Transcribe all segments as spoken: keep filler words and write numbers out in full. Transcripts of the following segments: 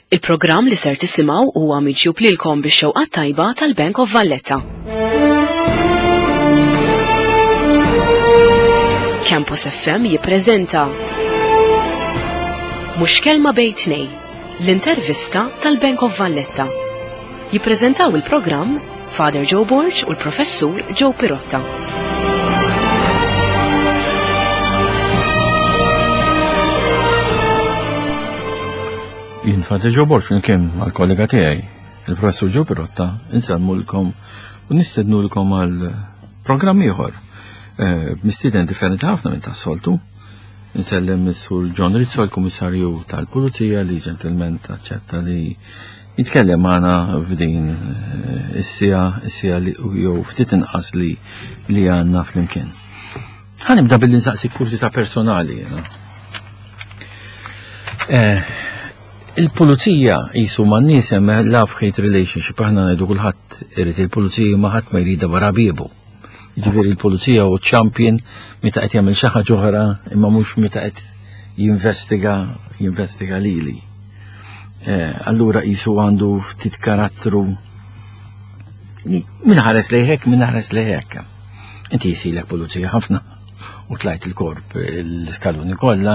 Il-programm li ser tisimgħu huwa miġjub lilkom bix-xewqa tajba tal-Bank of Valletta. Campus F M jippreżenta Mhux kelma bejn tnejn, l-intervista tal-Bank of Valletta. Jippreżentaw il-programm Father Joe Borg u l-Professur Joe Pirotta. Jien Father Joe Borg kien mal-kollega tiegħi, il-Professur Joe Pirotta, insemmulkom u nistednulkom għal programm ieħor mistieden differenti ħafna minn tas-soltu. Insellem is-Sur John Rizzo, il-Kummissarju tal-Pulizija li ġentilment taċċetta li jitkellem magħna f'din is-sija is-sija li jew ftit inqas li li għandna flimkien. Ħanibda billi nsaqsik kurzita personali. Il-pulizija jisu ma' nies hemm love-hate relationship, aħna ngħidu kulħadd irid il-pulizija ma ħadd ma jrida wara biebu. Jiġifieri il-pulizija u champion meta qed jagħmel xi ħaġa oħra imma mhux meta qed jinvestiga jinvestiga lili. Allura jisu għandu ftit karattru min ħares lejhekk min ħares lejhekk. Inti jisilek pulizija ħafna u tlajt il-korp l-iskaluni kollha.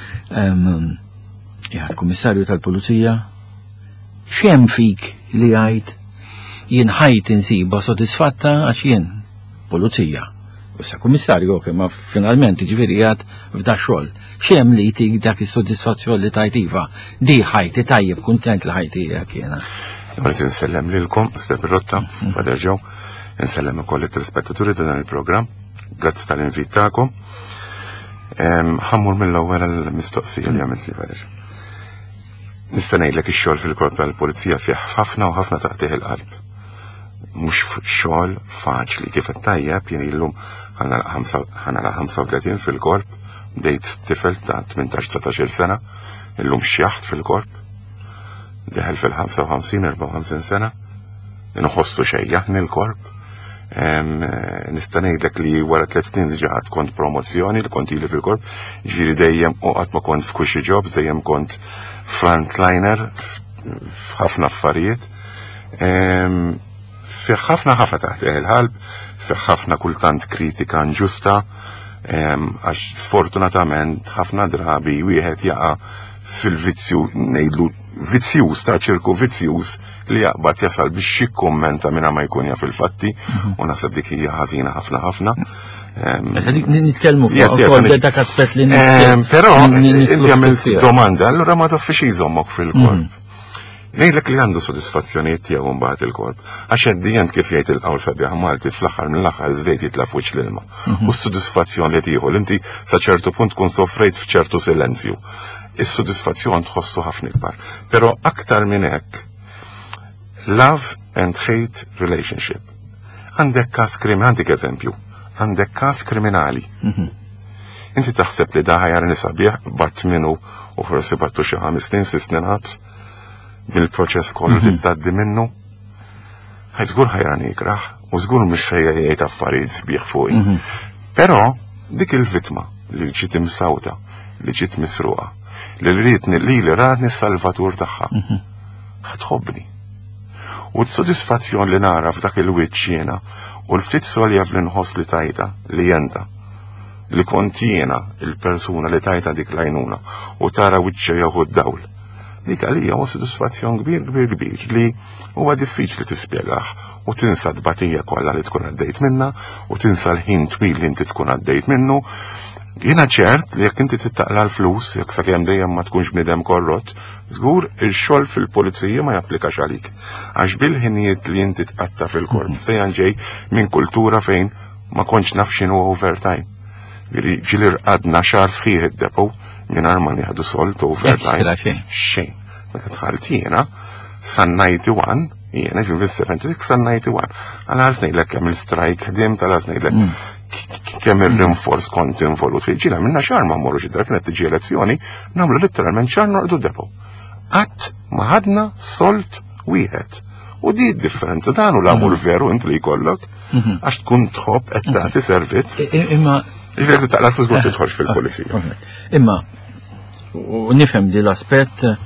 Jgħad kummissarju tal-Pulizija, x'hemm fik li għajt jien ħajt insiba sodisfatta għax jien Pulizija. Issa kummissarju ok, ma finalment jiġifieri jgħad f'da xogħol. X'hemm li tik dak is-sodisfazzjoni li tajt iva, di ħajti tajjeb kuntent li ħajti hekk jiena. Għanet insellem lilkom, Mister Pirotta, Father Joe, insellem ukoll it-telespettaturi ta' dan il-programm, grazzi tal-invit tagħkom. Ħammur mill-ewwel għall-mistoqsija li għamilt li Father. Nista' ngħidlek ix-xogħol fil-korp tal-Pulizija fih ħafna u ħafna taqtih il-qalb. Mhux xogħol faċli kif ittajjeb jien illum ħanala ħamsa u tletin fil-korp, bdejt tifel ta' tmintax setax-il sena, illum xjaħt fil-korp, deħel fil-ħamsa u ħamsin erba' u ħamsin sena, inħossu xejjaħni l-korp. Nista' ngħidlek li wara tliet snin li ġaħat kont promozzjoni li kont ili fil-korp, ġifieri dejjem u qatt ma kont f'kuxi jobs, dejjem kont frontliner f'ħafna affarijiet. Fi ħafna ħafna taħt il-ħalb, fi ħafna kultant kritika inġusta, għax sfortunatament ħafna drabi wieħed jaqa' fil-vizzju ngħidlu vizzjuż ta' ċirku vizzjuż li jaqbad jasal biex jikkummenta minna ma jkun jaf il-fatti u naħseb dik hija ħażina ħafna ħafna. Nitkellmu fuq dak aspett li però inti għamilt domanda, allura ma toffix jżommok fil-korp. Ngħidlek li għandu sodisfazzjonijiet tiegħu mbagħad il-korp. Għax eddijent kif jgħid il-qawl sabiħ Malti fl-aħħar mill-aħħar żejt jitlaf wiċċ l-ilma. U s-sodisfazzjon li tieħu inti sa ċertu punt tkun soffrejt f'ċertu silenzju. Is-sodisfazzjon tħossu ħafna ikbar. Però aktar minn hekk, love and hate relationship. Għandek każ kriminali, għandek eżempju, għandek każ kriminali. Inti taħseb li da ħajar nisabiħ batt minnu u forsi battu xi ħames snin sis snin ħabs mill-proċess kollu li tgħaddi minnu. Ħaj żgur ħajran jikraħ u żgur mhux se jgħid affarijiet sbieħ fuqi. Però dik il-vittma li ġiet imsawta, li ġiet misruqa, li rridni li li radni s-salvatur tagħha. Ħadħobbni. U t-sodisfazzjon li nara f'dak il-wiċċ jiena u l-ftit solja li nħoss li tajta li jenta li kont jiena il-persuna li tajta dik lajnuna u tara wiċċa jaħu d-dawl. Dik għalija u sodisfazzjon kbir kbir kbir li huwa diffiċli tispjegaħ u tinsa d-batija kollha li tkun għaddejt minna u tinsa l-ħin twil li inti tkun għaddejt minnu. Jiena ċert li jekk inti tittaqla l-flus, jekk sakemm dejjem ma tkunx bniedem korrott, żgur il-xogħol fil-pulizija ma japplikax għalik. Għax bil-ħinijiet li inti tqatta fil-korp sejjan ġej minn kultura fejn ma kontx naf x'inhu overtime. Ġieli rqadna xahar sħiħ id-depo mingħajr ma nieħdu solt overtime. Xejn. Meta dħalt jiena san ninety-one, jiena ġieli seventy-six san ninety-one. Għal ngħidlek kemm il-strike ħdiem tal-ngħidlek kemm ir-rinfors kont involut fi ġila minna xahar ma mmorrux id-dar kienet tiġi elezzjoni, nagħmlu litteralment xahar noqogħdu depo. Qatt ma ħadna solt wieħed. U di differenza dan u l-amur veru int li jkollok għax tkun tħobb qed tagħti servizz. Imma Jiġifieri taqla l-flus ma tidħolx fil-pulizija. Imma u nifhem di l-aspett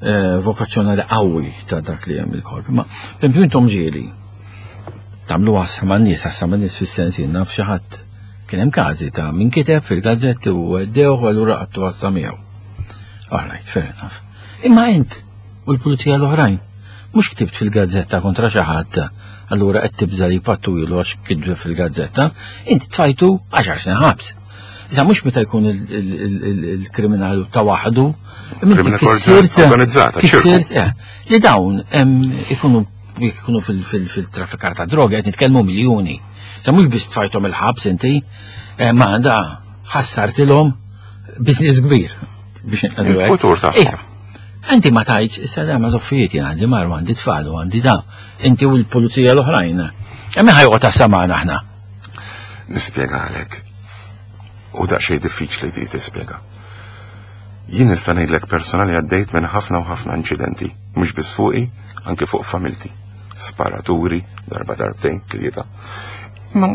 vokazzjonali qawwi ta' dak li hemm il-korp. Ma pereżempju intom ġieli tagħmlu għassa man-nies, għassa man-nies fis-sens jien naf xi ħadd kien hemm każi ta' min kiteb fil-gazzetti u ddew u allura qattu għassa miegħu. All right, fair enough. Imma int u l-pulizija l-oħrajn mhux ktibt fil-gazzetta kontra xi ħadd allura qed tibża li jpattu ilu għax kitbu fil-gazzetta, inti tfajtu għaxar snin ħabs. Issa mhux meta jkun il-kriminalu ta' waħdu, imma kissirt kissirt li dawn ikunu ikunu fil-traffikar ta' droga qed nitkellmu miljuni. Issa mhux biss tfajthom il-ħabs inti, ma da ħassartilhom business kbir biex il-futur tagħhom. Inti ma tajċ, issa da ma toffijiet jien għandi marwa, għandi tfal u għandi da. Inti u l-pulizija l-oħrajn. Emmi ħajqot ta' samana aħna. Nispjega għalek. U da xej diffiċli li tispjega. Jien nista' ngħidlek personali għaddejt minn ħafna u ħafna inċidenti, mhux biss fuqi, anke fuq familti. Sparaturi, darba darbtejn, tlieta. Ma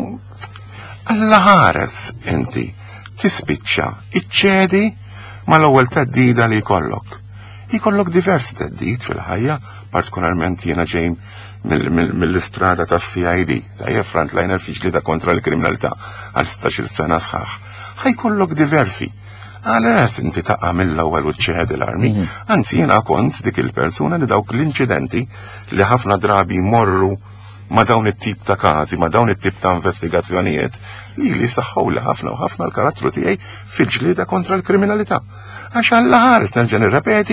Alla ħares inti tispiċċa iċċedi mal-ewwel teddida li jkollok. Jikollok diversi teddid fil-ħajja, partikolarment jiena ġej mill-istrada ta' C I D, ta' frontliner fiġlida kontra l-kriminalità għal setax-il sena sħaħ. Ħajkollok diversi. Għal-res inti taqqa mill-ewwel u ċċeħed l-armi, anzi jiena kont dik il-persuna li dawk l-inċidenti li ħafna drabi morru ma dawn it-tip ta' każi, ma dawn it-tip ta' investigazzjonijiet li li saħħu li ħafna u ħafna l-karattru tiegħi fil-ġlieda kontra l-kriminalità. Għax għalla ħares nerġa' nirrepeti,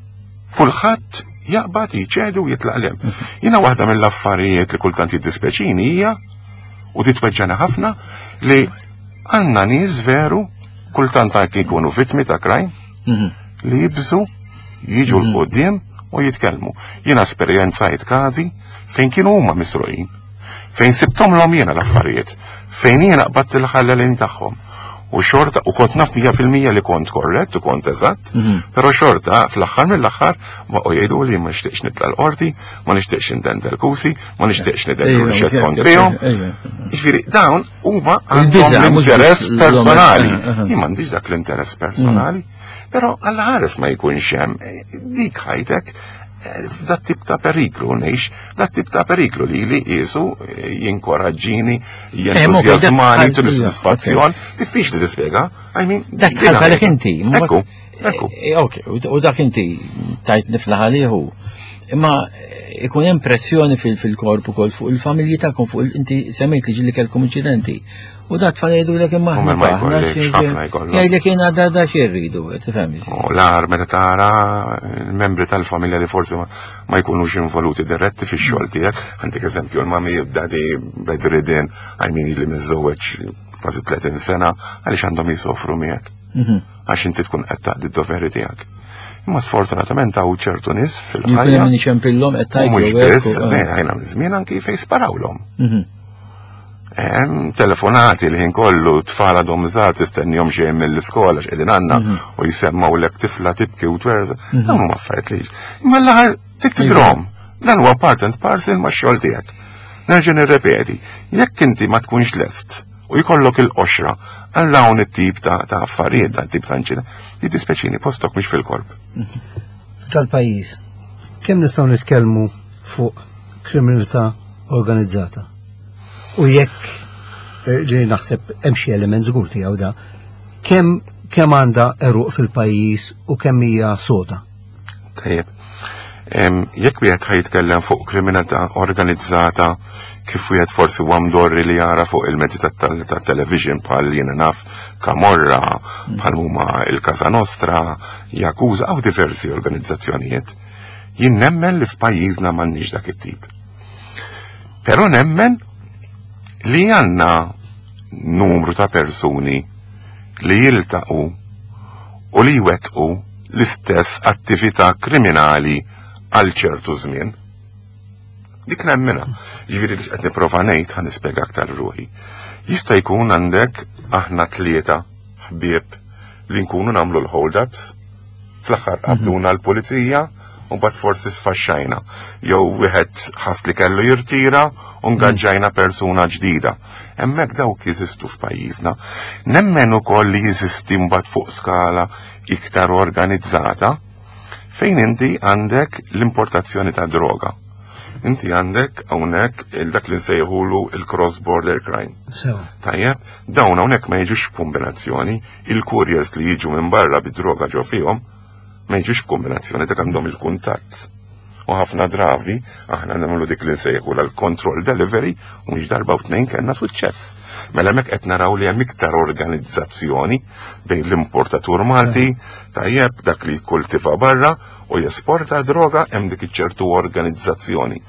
kulħadd jaqbad jiċċedu u jitlaqlem. Jiena waħda mill-affarijiet li kultant jiddispeċini hija u titweġġana ħafna li għandna nies veru kultant anke jkunu vittmi ta' crime li jibżu jiġu l-qudiem u jitkellmu. Jiena esperjenzajt każi fejn kienu huma misruqin, fejn sibtomlhom jiena l-affarijiet, fejn jiena qbadt il-ħallelin tagħhom. U xorta, u kont naf mija fil-mija li kont korrett, u kont eżatt, pero xorta, fl-axħar mill-axħar, ma u jgħidu li ma nixtieqx nitla l-qorti, ma nixtieqx nidendel kusi, ma nixtieqx nidendel rixet kontrihom. Ġifieri dawn huma għandhom l-interess personali. Jien m'għandix dak l-interess personali, però alla ħares ma jkunx hemm dik ħajtek dat tip ta' periklu, nejx, dat tip ta' periklu li li jisu jinkoraġġini, jentuzjazmani, t-soddisfazzjon, diffiċ li t-spiega. Dak tħalħalek inti. Ekku, ekku. Ok, u dak inti tajt niflaħaliħu. Imma ikun impressjoni fil-korpu kol fuq il-familji ta'kom, fuq inti semmejt li ġilli kelkom inċidenti. U dat tfal jgħidu l-ek imma jgħidlek jena da da xirridu, t-femmi. U l-ar meta tara membri tal-familja li forsi ma jkunux involuti diretti fi xogħol tiegħek. Għandek eżempju l-mami dadi bedridin għajmin li miżżewweġ kważi tletin sena għaliex għandhom jisofru miegħek. Għax inti tkun qed taqdi d-doveri tiegħek. Imma sfortunatament hawn ċertu nies fil-ħajja. Jkun ixempillhom qed tajdu. Mhux biss, ħajna żmien anki fejn sparawlhom. Telefonati li ħin kollu tfal għadhom żgħar tistennihom xejn mill-iskola x'qegħdin għandna u jisemmaw lek tifla tibki u twerza. Dawn huma affarijiet li. Imma l-aħħar tiktidrom. Dan huwa part and parcel ma' xogħol tiegħek. Nerġa' nirrepeti, jekk inti ma tkunx lest u jkollok il-qoxra għal dawn it-tip ta' affarijiet, dan tip ta' inċident, li dispeċini postok mhix fil-korp. Tal-pajjiż, kemm nistgħu nitkellmu fuq kriminalità organizzata? U jekk li naħseb hemm xi element żgur tiegħu da, kemm kemm għandha eruq fil-pajjiż u kemm hija soda? Tajjeb. Jekk wieħed ħajtkellem fuq kriminalità organizzata kif wieħed forsi huwa mdorri li jara fuq il-mezzi tat-television bħal jiena naf Camorra, bħal huma il-Casa Nostra, Yakuza u diversi organizzazzjonijiet. Jien nemmen li f'pajjiżna m'għandniex dak it-tip. Però nemmen li għandna numru ta' persuni li jiltaqu u li jwettqu l-istess attività kriminali għal ċertu żmien. Dik nemmena, ġifieri li qed nipprova ngħid ħa nispjega aktar ruħi. Jista' jkun għandek aħna tlieta ħbieb li nkunu nagħmlu l-hold-ups, fl-aħħar qabduna l-pulizija u mbagħad forsi sfaxxajna. Jew wieħed ħass li kellu jirtira u ngaġġajna persuna ġdida. Hemmhekk dawk jeżistu f'pajjiżna. Nemmen ukoll li jeżisti mbagħad fuq skala iktar organizzata fejn inti għandek l-importazzjoni ta' droga. Inti għandek hawnhekk il-dak li nsejħulu il-cross-border crime. Tajjeb, dawn hawnhekk ma jiġux kombinazzjoni, il-couriers li jiġu minn barra bid-droga ġo fihom ma jiġux kombinazzjoni dak għandhom il-kuntatt. U ħafna dravi aħna nagħmlu dik li nsejħula l-control delivery u mhix darba u tnejn kellna suċċess. Mela hemmhekk qed naraw li hemm iktar organizzazzjoni bejn l-importatur Malti, tajjeb dak li jkultiva barra u jesporta droga hemm dik iċ-ċertu organizzazzjoni.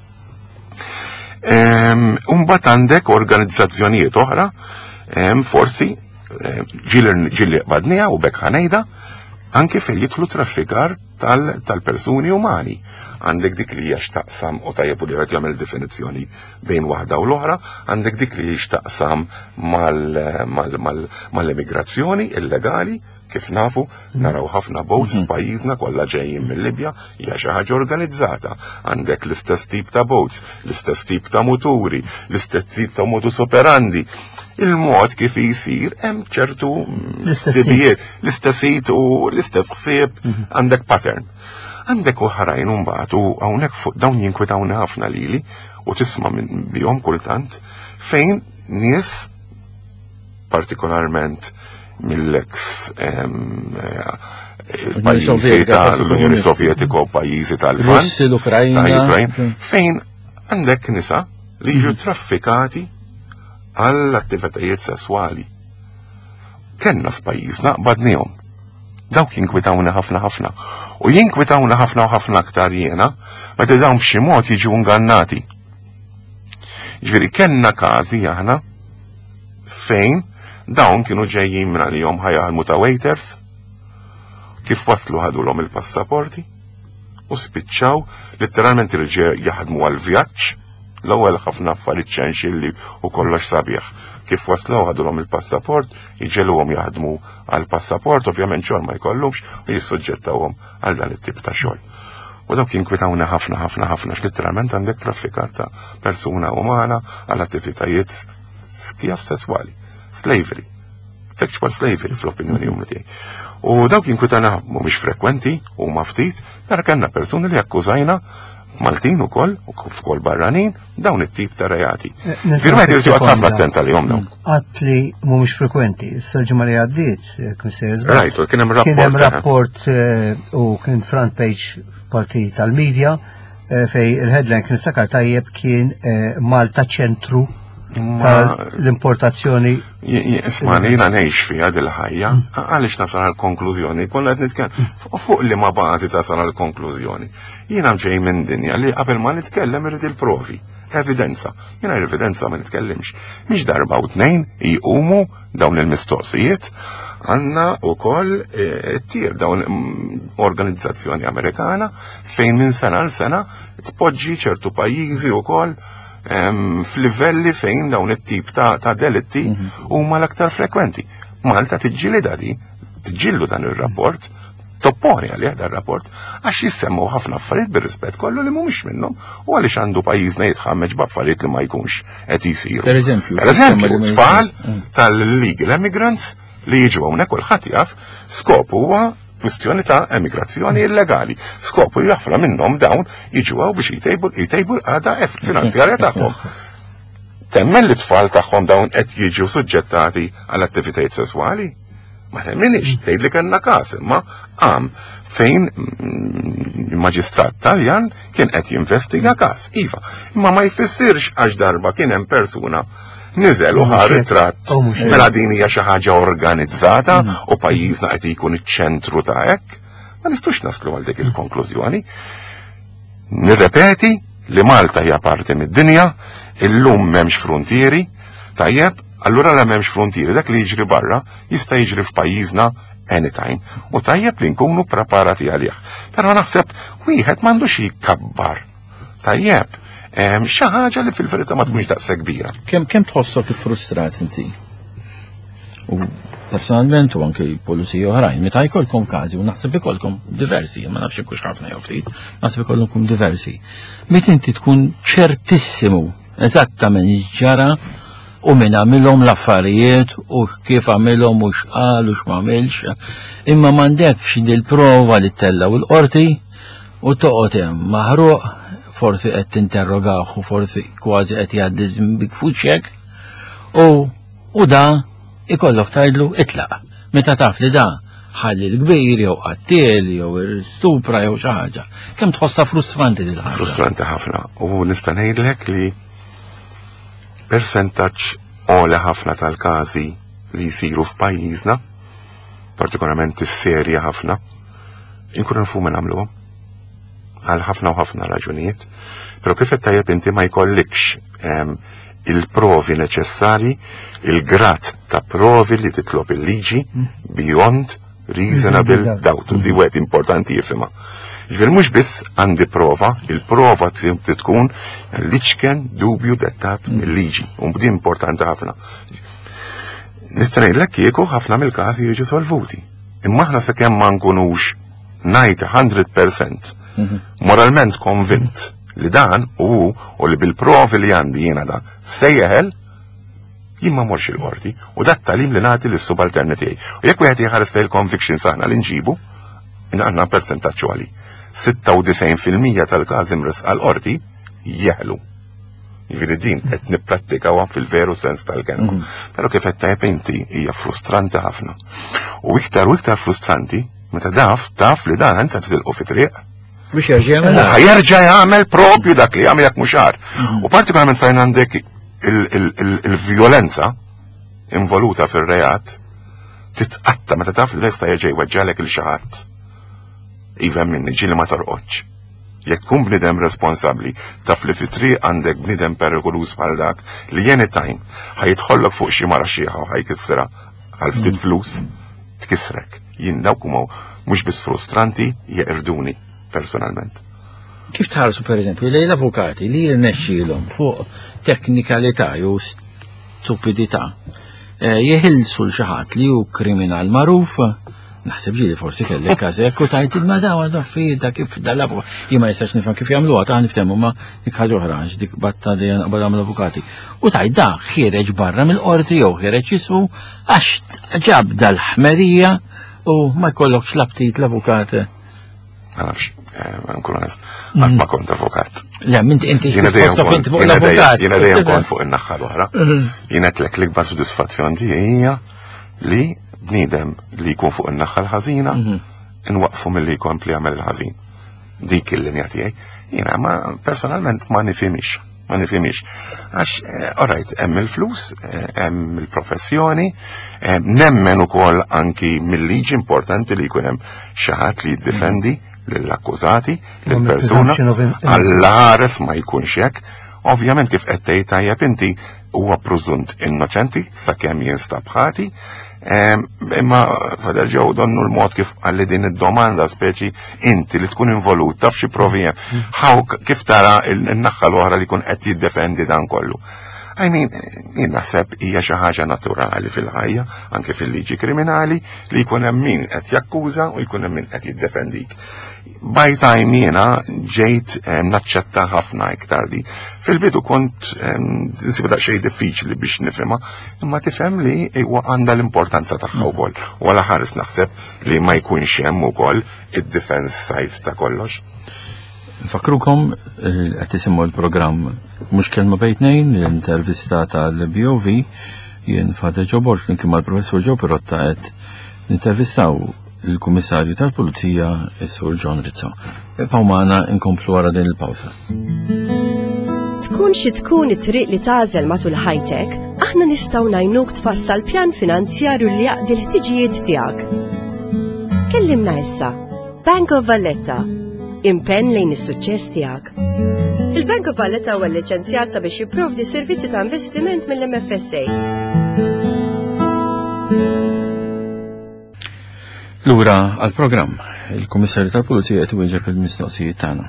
Imbagħad għandek organizzazzjonijiet oħra, forsi ġili qbadnija u bekk ħanejda anke fejn jidħlu traffikar tal-persuni umani. Għandek dik li hija x'taqsam u tajjeb u li qed jagħmel definizzjoni bejn waħda u l-oħra, għandek dik li x'taqsam mal-immigrazzjoni illegali, kif nafu, naraw ħafna boats pajjiżna kollha ġejjin mill-Libja, hija xi ħaġa organizzata. Għandek l-istess tip ta' boats, l-istess tip ta' muturi, l-istess tip ta' modus operandi. Il-mod kif jisir hemm ċertu sibijiet, l-istess u l-istess ħsieb għandek pattern. Għandek oħrajn mbagħad u hawnhekk fuq dawn jinkwetawni ħafna lili u tisma' minn bihom kultant fejn nies partikolarment mill-ex pajjiżi tal-Unjoni Sovjetika u pajjiżi tal-Vant, tal-Ukrajna, fejn għandek nisa li jiġu traffikati għall-attivitajiet sesswali. Kenna f'pajjiżna qbadnihom. Dawk jinkwitawna ħafna ħafna. U jinkwitawna ħafna u ħafna aktar jiena, meta dawn b'xi mod jiġu ngannati. Ġifieri kellna każi aħna fejn dawn kienu ġejjin minn għalihom ħajaħdmu ta' waiters, kif waslu ħadulhom il-passaporti u spiċċaw letteralment irġa' jaħdmu għall-vjaġġ, l-ewwel ħafna affarijiet ċenxilli u kollox sabiħ. Kif waslu ħadulhom il-passaport, jiġeluhom jaħdmu għall-passaport, ovvjament xogħol ma jkollhomx u jissuġġettawhom għal dan it-tip ta' xogħol. U dawk jinkwitawna ħafna ħafna ħafna x'litteralment għandek traffikar ta' persuna umana għal attivitajiet skjaf sesswali, slavery, sexual slavery fl-opinjoni jum tiegħi. U dawk jinkwitawna mhumiex frekwenti u ma ftit, nara kellna persuni li akkużajna Maltin u koll, u f'koll barranin, dawn it-tip ta' rejati. Firmet jirġu għatħafna attenta li jom dawn. Għat li mumiex frekwenti, s-sarġuma li għaddit, kun Right, u kienem rapport. Kienem rapport u kien front page parti tal-medja, fej il-headline kien sakar tajjeb kien Malta ċentru tal-importazzjoni. Ismani, jina neħx fija dil-ħajja, għalix nasal għal-konklużjoni, konna għed nitkellem, fuq li ma bazi tasal għal-konklużjoni. Jina ġej minn dinja li qabel ma nitkellem irrid il-provi, evidenza. Jina l-evidenza ma nitkellimx. Mix darba u tnejn jqumu dawn il-mistoqsijiet, għanna u koll t-tir dawn organizzazzjoni Amerikana fejn minn sena l-sena tpoġġi ċertu pajjiżi u koll f'livelli fejn dawn it-tip ta' delitti huma l-aktar frekwenti. Malta tiġġieli dadi, tiġġieldu dan ir-rapport, topponi għalih dan ir-rapport, għax jissemmu ħafna affarijiet bir-rispett kollu li mhumiex minnhom u għaliex għandu pajjiżna jitħammeġ b'affarijiet li ma jkunx qed jisiru. Pereżempju, pereżempju, tfal tal-legal immigrants li jiġu hawnhekk kulħadd jaf skopu huwa kwistjoni ta' emigrazzjoni illegali. Skopu jaffra minnhom dawn jiġu għaw biex jtejbu l-għada finanzjarja tagħhom. Temmen li tfal tagħhom dawn qed jiġu suġġettati għal attivitajiet sesswali? Ma nemminix, tgħid li kellna każ, imma għam fejn il-maġistrat Taljan kien qed jinvestiga każ. Iva, imma ma jfissirx għax darba kien hemm persuna niżel u ħar ritratt mela din hija xi ħaġa organizzata u pajjiżna qed jkun iċ-ċentru ta' hekk, ma nistgħux naslu għal dik il-konklużjoni. Nirrepeti li Malta hija parti mid-dinja, illum m'hemmx frontieri, tajjeb, allura la m'hemmx frontieri, dak li jiġri barra jista' jiġri f'pajjiżna anytime u tajjeb li nkunu preparati għalih. Però naħseb wieħed m'għandux jikkabbar. Tajjeb, xi ħaġa li fil-verità ma tkunx daqsa kbira. Kemm kemm tħossok ifrustrat inti? U personalment u anke pulizija oħrajn, meta jkollkom każi u naħseb ikolkom diversi, ma nafx inkux ħafna jew ftit, naħseb ikollkom diversi. Meta inti tkun ċertissimu eżattament x'ġara u min għamilhom l-affarijiet u kif għamilhom u x'qal u x'm'għamilx, imma m'għandekx dil-prova li tella u l-qorti u toqgħod hemm maħruq, forsi qed tinterrogah u forsi kważi qed jgħaddi żmien fuċek u u da ikollok tgħidlu itlaq. Meta taf li da ħalli l-kbir jew qattil jew stupra jew xi ħaġa. Kemm tħossha frustranti din ħaġa? Frustranti ħafna u nista' ngħidlek li percentaġġ għola ħafna tal-każi li jsiru f'pajjiżna, partikolarment is-serja ħafna, inkunu nfu minn għamluhom għal ħafna u ħafna raġunijiet, però kif qed tajjeb inti ma jkollikx il-provi neċessarji, il-grad ta' provi li titlob il-liġi beyond reasonable doubt, li wieħed importanti jifhimha. Ġifier mhux biss għandi prova, il-prova tkun liċken dubju dettat mill-liġi, u bdi importanti ħafna. Nista' ngħidlek kieku ħafna mill-każi jiġu solvuti. Imma aħna sakemm ma nkunux ngħid one hundred percent moralment konvint li dan u u li bil-provi li għandi jiena da sejjeħel, jien ma morx il-qorti u dat talim li nagħti lis-subalterni tiegħi. U jekk wieħed jħares lejn convictions aħna li nġibu, għandna percentaġġ għali. sitta u tisgħin fil-mija tal-każi mresqa l-qorti jeħlu. Jiġifieri din qed nipprattikaw fil-veru sens tal-kelma. Però kif qed tajjeb inti hija frustranti ħafna. U iktar u iktar frustranti meta daf taf li dan anta tidilqu fi triq. Biex jerġa' jagħmel. Ħajerġa' jagħmel propju dak li jagħmel jekk mhux għar. U partikolarment fejn għandek il-vjolenza involuta fir-reat titqatta meta taf li lesta jerġa' jweġġalek il xi ħadd. Iva minni ġili ma torqodx. Jekk tkun bnidem responsabbli taf li fi triq għandek bnidem perikolus bħal dak li anytime ħajidħollok fuq xi mara xieħa u ħajkissra għal ftit flus tkissrek. Jien dawk huma mhux biss frustranti jeqirduni personalment. Kif tħarsu pereżempju lejn l-avukati li jirnexxielhom fuq teknikalità jew stupidità jeħilsu l xi ħadd li hu kriminal magħruf, naħseb ġieli forsi kellek każek u tajt ma daw għadu affida kif dal-avu. Jien ma jistax nifhem kif jagħmluha ta' niftehmu ma dik ħaġa oħra dik batta li naqbad għamlu avukati. U tajt da ħireġ barra mill-qorti jew ħireġ jiswu għax ġab dal-ħmerija u ma jkollokx l-aptit l-avukat. Ma nafx, nkun onest, għat ma kont avukat. Le, minti inti inti fuq l-avukat. Jiena dejjem kont fuq in-naħa l-oħra. Jien qedlek l-ikbar sodisfazzjon tiegħi hija li bniedem li jkun fuq in-naħa l-ħażina inwaqfu milli jkompli jagħmel il-ħażin. Dik il-linja tiegħi. Jiena ma personalment ma nifhimix, ma nifhimix. Għax orajt hemm il-flus, hemm il-professjoni, nemmen ukoll anki mill-liġi importanti li jkun hemm xi ħadd li jiddifendi lill-akkużati, lill-persuna, għall-ħares ma jkunx hekk. Ovvjament kif qed tgħid tajjeb inti huwa prużunt innoċenti sakemm jinstab ħati, imma fader ġew donnu l-mod kif għalli din id-domanda speċi inti li tkun involut taf xi provi hemm. Ħaw kif tara n-naħa l-oħra li jkun qed jiddefendi dan kollu. I mean, jien naħseb hija xi ħaġa naturali fil-ħajja, anke fil-liġi kriminali, li jkun hemm min qed jakkuża u jkun hemm min qed jiddefendik. By time jiena ġejt naċċetta ħafna iktar di. Fil-bidu kont nsib daqsxejn diffiċli biex nifhimha, imma tifhem li huwa għandha l-importanza tagħha wkoll. Wara ħares naħseb li ma jkunx hemm ukoll id-defense sides ta' kollox. Nfakrukom qed isimgħu l-programm mhux kelma bejn tnejn l-intervista tal-B O V jien Fader Joe Borg kien mal-Professur Joe Pirotta qed nintervistaw il-Kummissarju tal-Pulizija is-Sur John Rizzo. Pawmana inkomplu wara din il-pawsa. Tkun xi tkun it-triq li tażel matul ħajtek, aħna nistgħu ngħinuk tfassal pjan finanzjarju li jaqdi l-ħtiġijiet tiegħek. Kellimna issa. Bank of Valletta. Impenn lejn is-suċċess tiegħek. Il-Bank of Valletta huwa liċenzjat sabiex jipprovdi servizzi ta' investiment mill-M F S A. Lura għal-programm, il-Kummissarju tal-Pulizija qed iwieġeb il-mistoqsijiet tagħna.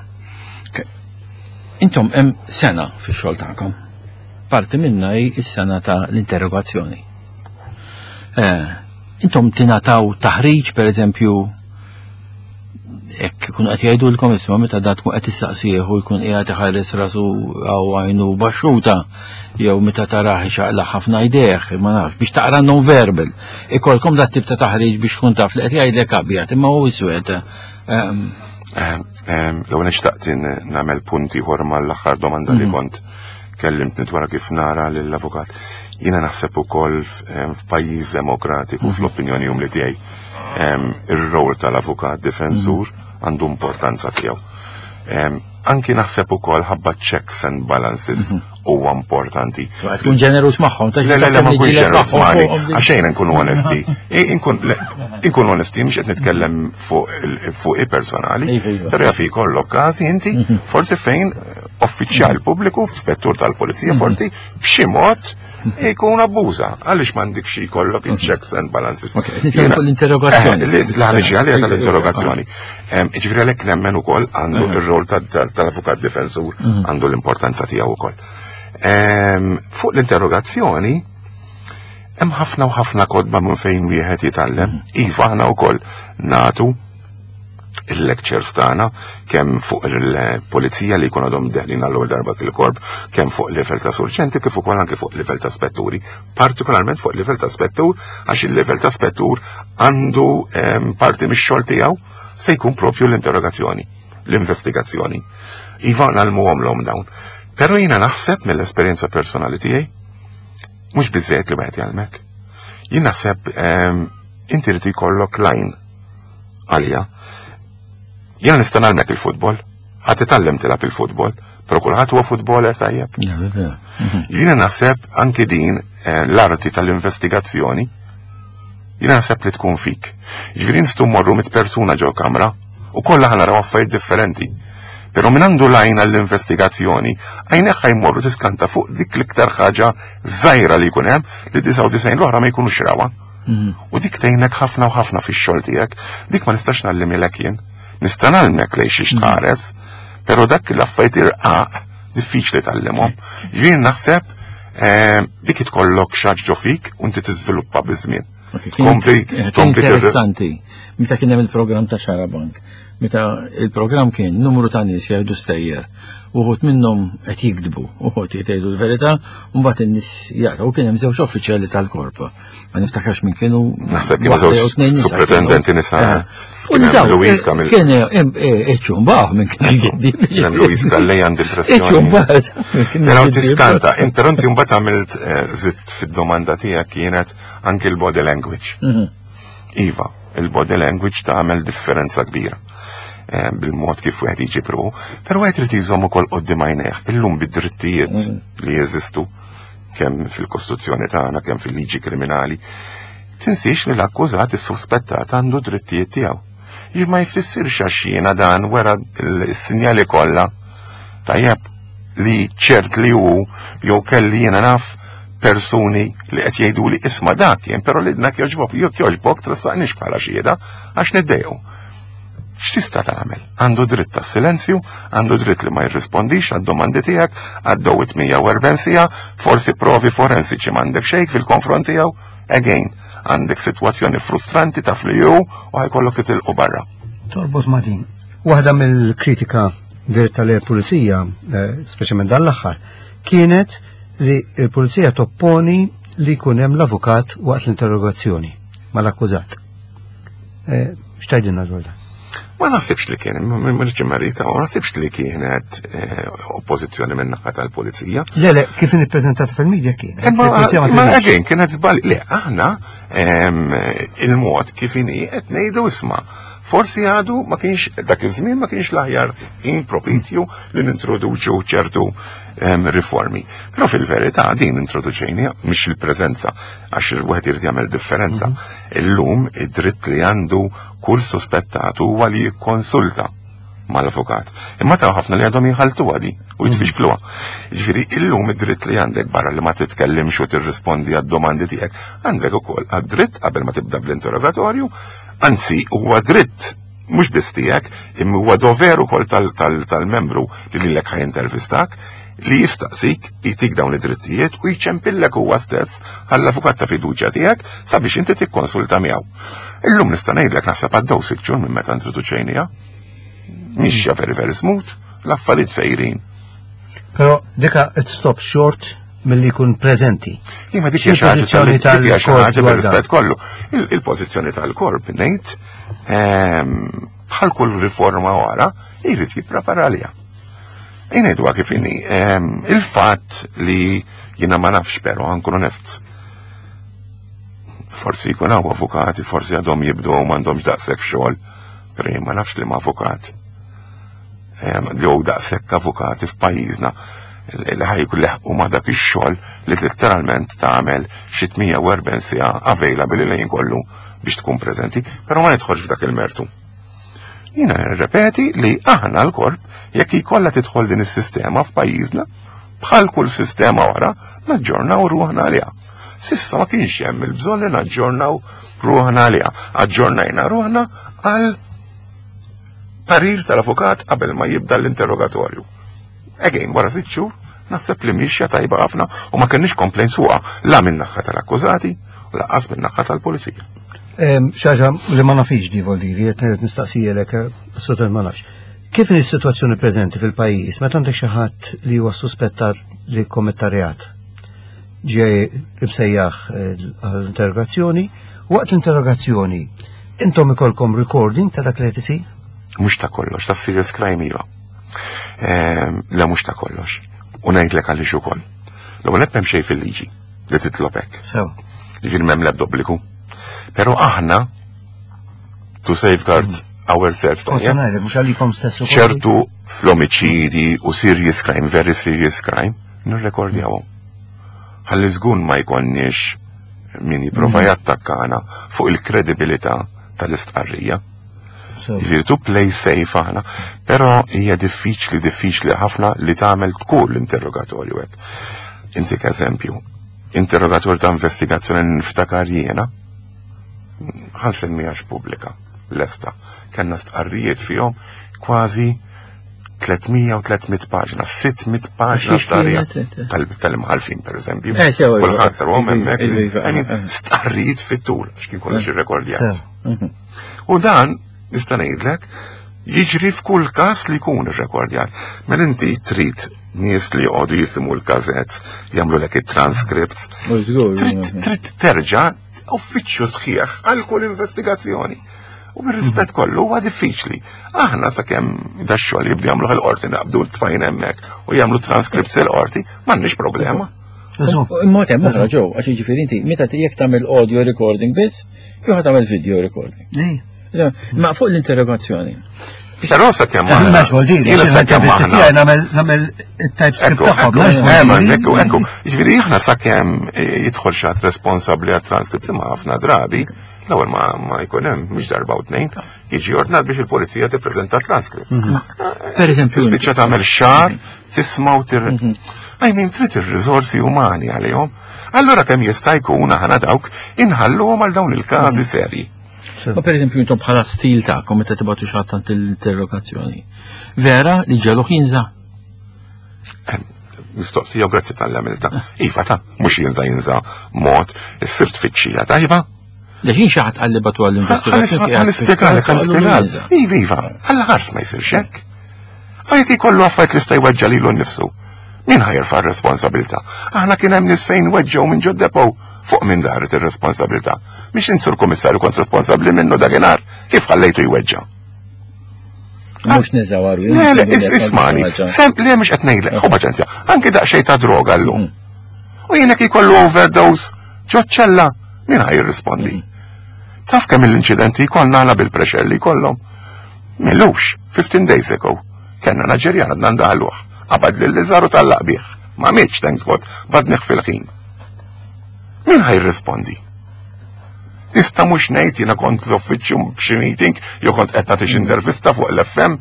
Intom hemm sena fix-xogħol tagħkom. Parti minnha hi s-sena ta' l-interrogazzjoni. Intom tingħataw taħriġ pereżempju hekk kun qed jgħidulkom isma' meta dat tkun qed tistaqsih u jkun qiegħed iħares rasu aw għajnu baxxuta jew meta taraħ ixaqlaq ħafna jdejh ma nafx biex taqra non verbal. Ikolkom dat tip ta' taħriġ biex tkun taf li qed jgħidlek abjad imma hu iswed. Jew nixtaqt nagħmel punti ieħor mal-aħħar domanda li kont kellimtni dwar kif nara lill-avukat. Jiena naħseb ukoll f'pajjiż demokratiku fl-opinjoni jum li tiegħi ir-rol tal-avukat difensur għandu importanza tiegħu. Anki naħseb ukoll ħabba checks and balances huwa importanti. Tkun ġenerus magħhom ta' Le le ma nkunx ġenerus magħni għaxejn nkunu onesti. Inkun onesti mhux qed nitkellem fuq i-personali, però jafi jkollok każi inti forsi fejn uffiċjal pubbliku, spettur tal-pulizija forsi b'xi mod jkun abbuża għaliex m'għandek xi jkollok il-checks and balances. L-interrogazzjoni. L-ħaniġi għalija tal-interrogazzjoni. Ġifieri għalhekk nemmen ukoll għandu ir-rol tal-avukat difensur għandu l-importanza tiegħu ukoll. Fuq l-interrogazzjoni hemm ħafna u ħafna kodba minn fejn wieħed jitgħallem. Iva aħna wkoll nagħtu il-lectures tagħna kemm fuq il-pulizija li jkunu għadhom deħlin għall-ewwel darba fil-korp, kemm fuq livell ta' surġenti kif ukoll anke fuq livell ta' spetturi, partikolarment fuq livell ta' spettur għax il-livell ta' spettur għandu parti mix-xogħol tiegħu se jkun propju l-interrogazzjoni, l-investigazzjoni. Iva nagħlmuhom l-hom dawn. Però jiena naħseb mill-esperjenza personali tiegħi mhux biżżejjed li wieħed jgħalmek. Jien naħseb inti rid ikollok lajn għalija. Jena nista' nagħlmek il-futbol, ħadd titgħallem tilab il-futbol, però kulħadd huwa futboler tajjeb. Jiena naħseb anke din l-arti tal-investigazzjoni, jiena naħseb li tkun fik. Ġifieri nistgħu mmorru mit persuna ġew kamra u kollha ħanaraw affarijiet differenti. Però min għandu lajn għall-investigazzjoni, għajnejh ħajmorru tiskanta fuq dik l-iktar ħaġa żgħira li jkun hemm li disgħu disgħin l-oħra ma jkunux rawha. U dik tgħinek ħafna u ħafna fix-xogħol tiegħek, dik ma nistax nallimilek jien. Nista' nagħlmek lejn xi tħares, però dak l-affarijiet irqaq diffiċli tgħallimhom. Jien naħseb dik tkollok xaġġo fik u inti tiżviluppa biż-żmien. Interessanti. Meta kien hemm il-programm ta' Xarabank, meta il-programm kien numru ta' nies jgħidu stejjer, uħud minnhom qed jikdbu, uħud jgħidu l-verità, u mbagħad in-nies jagħtu kien hemm żewġ uffiċjali tal-korp. Ma niftakarx min kienu. Naħseb kienu żewġ superintendenti nisa. Luis Kamil. Kien eċċu mbagħad minn kien jgħiddi. Luis Kallej għandi impressjoni. Eċċu mbagħad. Però tiskanta, però inti mbagħad għamilt żitt fid-domanda tiegħek kienet anke l-body language. Iva, il-body language tagħmel differenza kbira bil-mod kif wieħed jiġi pru, però wieħed irid jżomm ukoll quddiem għajnejh illum bid-drittijiet li jeżistu kemm fil-Kostituzzjoni tagħna kemm fil-liġi kriminali. Tinsiex li l-akkużat is-suspettat għandu drittijiet tiegħu. Jien ma jfissirx għax jiena dan wara s-sinjali kollha tajjeb li ċert li hu jew kelli jiena naf persuni li qed jgħiduli isma' dak jien però li dak jogħġbok jekk jogħġbok trassaqniex bħala xieda għax niddejqu. X'tista' tagħmel? Għandu dritt tas-silenzju, għandu dritt li ma jirrispondix għad-domandi tiegħek, għaddew it-mija u erbgħin siegħa, forsi provi forensiċi m'għandek xejn fil-konfront tiegħu, again, għandek sitwazzjoni frustranti taf li jew u ħajkollok titilqu barra. Torbot ma' din. Waħda mill-kritika diretta lill-pulizija, speċjalment dan l-aħħar, kienet li l-pulizija topponi li jkun hemm l-avukat waqt l-interrogazzjoni mal-akkużat. X'tgħidilna dwar dan? Ma nasibx li kien, mirċi marita, ma nasibx li kienet oppożizzjoni minn naħa tal-pulizija. Le, le, kif nippreżentata fil-medja kien. Ma għagħin, kienet żball, le, aħna il-mod kif inhi qed ngħidu isma'. Forsi għadu ma kienx dak iż-żmien ma kienx l-aħjar in propizju li nintroduċu ċertu riformi. Però fil-verità din introduċejni mhix il-preżenza għax il-wieħed irid jagħmel differenza. Illum id-dritt li għandu kull sospettatu huwa li jikkonsulta mal-avukat. Imma taw ħafna li għadhom jinħaltu għadi u jitfixkluha. Ġifieri illum id-dritt li għandek barra li ma titkellimx u tirrispondi għad-domandi tiegħek għandek ukoll għad-dritt qabel ma tibda bl-interrogatorju, anzi huwa dritt mhux biss tiegħek, imma huwa dover ukoll tal-membru li lilek ħajintervistak li jistaqsik jitik dawn id-drittijiet u jċempillek huwa stess għall-avukat ta' fiduċja tiegħek sabiex inti tikkonsulta miegħu. Illum nista' ngħidlek naħseb għaddew sitt xhur minn meta introduċejniha. mixja very very smooth, l-affarijiet sejrin. Però dika it stop short mill-li kun prezenti. Ima dik xaħġa tal-korp bil-rispett kollu. Il-pożizzjoni tal-korp ngħid bħal kull riforma wara jrid jipprepara għaliha. Ngħidu kif inni il-fatt li jiena ma nafx però nkun onest. Forsi jkun hawn avukati, forsi għadhom jibdew m'għandhomx daqshekk xogħol, però ma nafx li ma avukati. Jew daqshekk avukati f'pajjiżna li ħajkun leħqu ma dak ix-xogħol li letteralment tagħmel xi tmija u erbgħin siegħa available lejn kollu biex tkun preżenti, però ma nidħolx f'dak il-mertu. Jiena nirrepeti li aħna l-korp jekk ikollha tidħol din is-sistema f'pajjiżna bħal kull sistema wara naġġornaw ruħna għaliha. Sissa ma kienx hemm il-bżonn li naġġornaw ruħna għaliha. Aġġornajna ruħna għal parir tal-avukat qabel ma jibda l-interrogatorju. Again, wara sitt xhur, naħseb li mixja tajba ħafna u ma kenniex complaints suqa la minn naħa tal-akkużati u laqas minn naħa tal-pulizija. Xaġa li ma nafix di voldiri, qed nistaqsijelek s-sotel ma nafx. Kif in is-sitwazzjoni preżenti fil-pajjiż meta għandek xi ħadd li huwa suspettat li kommetta reat? Ġej ibsejjaħ għall-interrogazzjoni, waqt l-interrogazzjoni intom ikolkom recording ta' dak li qed isir? Mux ta' kollox, ta' serious crime iva. La mux ta' kollox. U ngħidlek għaliex ukoll. L-ewwel qed m'hemm xejn fil-liġi li titlob hekk. Sew. Jiġifieri m'hemm l-ebda obbligu. Però aħna to safeguard ourselves ċertu fl-omiċidi u serious crime, very serious crime, nirrekordjawhom. Ħalli żgur ma jkollniex min jipprova jattakkana fuq il-kredibilità tal-istqarrija. Jiġifieri to play safe aħna, però hija diffiċli diffiċli ħafna li tagħmel tkun l-interrogatorju hekk. Intik eżempju, interrogatorju ta' investigazzjoni niftakar jiena ħansen miegħax pubblika lesta. Kellna stqarrijiet fihom kważi tlietmija u tlietmija paġna, sittmija paġna starija tal-imħalfin pereżempju. Kulħadd tarhom hemmhekk stqarrijiet fit-tul għax kien kollox irrekordjat. U dan nista' ngħidlek jiġri f'kull każ li jkun irrekordjat. Mela inti trid nies li jqogħdu jisimu l-każett, jagħmlu lek it-transcripts. Trid terġa' uffiċċju sħiħ għal kull investigazzjoni. U bir-rispett kollu huwa diffiċli. Aħna sakemm dax-xogħol jibdu jagħmlu l-qorti naqbdu l-tfajn hemmhekk u jagħmlu transcripts il-qorti, m'għandniex problema. Immod hemm oħra ġew, għax jiġifieri inti meta jekk tagħmel audio recording biss, jew tagħmel video recording. Ma fuq l-interrogazzjoni. Però sakemm aħna. Jiena sakemm aħna. Nagħmel it-typescript tagħhom. Ekku, ekku. Jiġifieri aħna sakemm jidħol xi ħadd responsabbli għat-transcripts imma ħafna drabi l-ewwel ma ma jkun hemm mhix darba u tnejn, jiġi ordnat biex il-pulizija tippreżenta transcripts. Pereżempju, tispiċċa tagħmel xahar, tisma' u tir. I mean trid ir-riżorsi umani għalihom. Allura kemm jista' jkun aħna dawk inħalluhom għal dawn il-każi serji. Ma pereżempju intom bħala stil tagħkom meta tibgħatu xi ħadd interrogazzjoni. Vera li ġeluh jinża. Mistoqsija u grazzi tal-għamilta. Iva ta' mhux jinża jinża mod is-sirt tfittxija tajba. Leħin xaħat għalli batu għall-investigazzjoni. Għal-ispiegalek, għal-ispiegalek. Iva, iva, għall-ħars ma jisir xek. Għajt ikollu għaffajt li staj weġġa li l-nifsu. Min ħajrfa r-responsabilta? Aħna kien hemm nies fejn weġġew minn ġoddepow fuq minn daret ir-responsabilta. Biex insur kummissarju kont responsabbli minnu dakinhar, kif ħallejtu jweġġa? Mhux niżawaru. Le, le, ismani, sem le mhux qed ngħidlek, ħu paċenzja, anke daqsxejn ta' droga llum. U jienek ikollu overdose ġoċċella, min ħaj jirrispondi? Taf kemm l-inċidenti jkollna għala bil-prexelli kollhom? Millux, fifteen days ago, kellna Naġerjan għadna ndaħluh, qabad li l-liżaru tal-laqbieħ, ma mitx thank God, badniħ fil-ħin. Min ħaj jirrispondi? Nista mhux ngħid jiena kont l-uffiċċju f'xi meeting, jew kont qed nagħtix intervista fuq l-F M.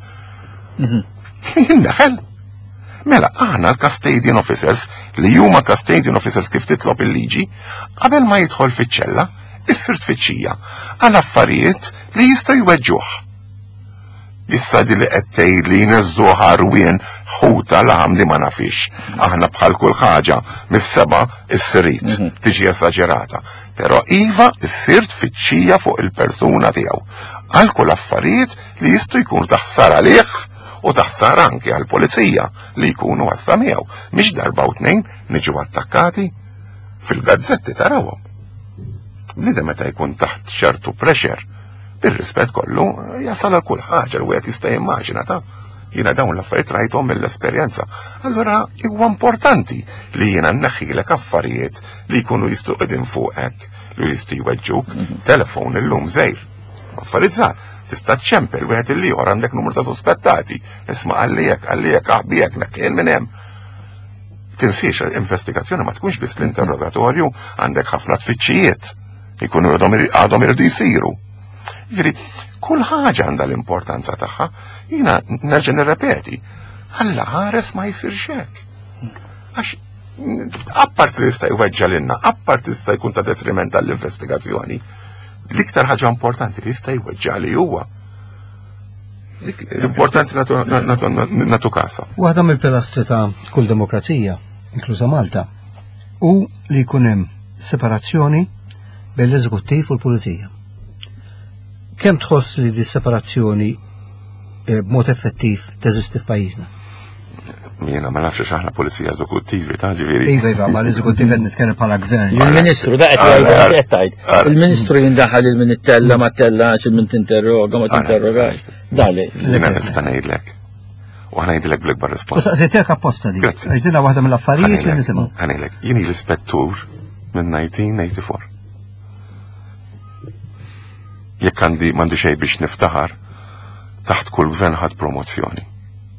Jinneħel. Mela, aħna l-custodian officers, li huma custodian officers kif titlob il-liġi, qabel ma jidħol fiċ-ċella, issir tfittxija għal affarijiet li jista' jweġġuh. Issa di li qed tgħidli jneżżuha rwien ħuta laħam li ma nafix. Aħna bħal kull ħaġa mis-seba' issirit, tiġi esaġerata. Però iva issir tfittxija fuq il-persuna tiegħu. għal kull affarijiet li jistgħu jkunu taħsar għalih u taħsar anke għall-pulizija li jkunu għassa miegħu. Mhix darba u tnejn niġu attakkati fil-gazzetti tarawhom. Bniedem meta jkun taħt ċertu pressure, bir-rispett kollu jasal għal kull ħaġa li wieħed jista' jimmaġina ta' jiena dawn l-affarijiet rajthom mill-esperjenza. Allura huwa importanti li jiena nneħħilek affarijiet li jkunu jistgħu qegħdin fuqek li jistgħu jweġġuk telefon illum żgħir. Affarijiet żgħar tista' ċempel wieħed il ieħor għandek numru ta' sospettati. Isma' għallijek għallijek aħbijek neħħien minn hemm. Tinsiex investigazzjoni ma tkunx biss l-interrogatorju, għandek ħafna tfittxijiet jkunu għadhom iridu jsiru. Jiġri, kull ħaġa għandha l-importanza tagħha, jiena nerġa' nirrepeti, Alla ħares ma jsirx hekk. Għax appart li jista' jweġġa lilna, appart li jista' jkun ta' detriment tal-investigazzjoni, l-iktar ħaġa importanti li jista' jweġġa li huwa. L-importanti natu kasa. Waħda mill-pilastri ta' kull demokrazija, inkluża Malta, u li jkun hemm separazzjoni bejn l-eżekuttiv u l-pulizija. Kemm tħoss li di separazzjoni b'mod effettiv teżisti f'pajjiżna? Jiena ma nafx aħna pulizija eżekuttivi ta' ġifieri. Iva, iva, ma l-eżekuttiv qed nitkellem bħala gvern. Il-Ministru da qed jgħid. Il-Ministru jindaħal il-min ittella ma tellax, il-min tinterroga ma tinterrogax. Dali. Jiena nista' ngħidlek. U ngħidlek bl-ikbar risposta. Saqsejtek apposta di. Għajdilna waħda mill-affarijiet li nisimgħu. Ngħidlek, jieni l-ispettur minn nineteen eighty-four. Jekk għandi m'għandi xejn biex niftaħar taħt kull gvern ħadd promozzjoni.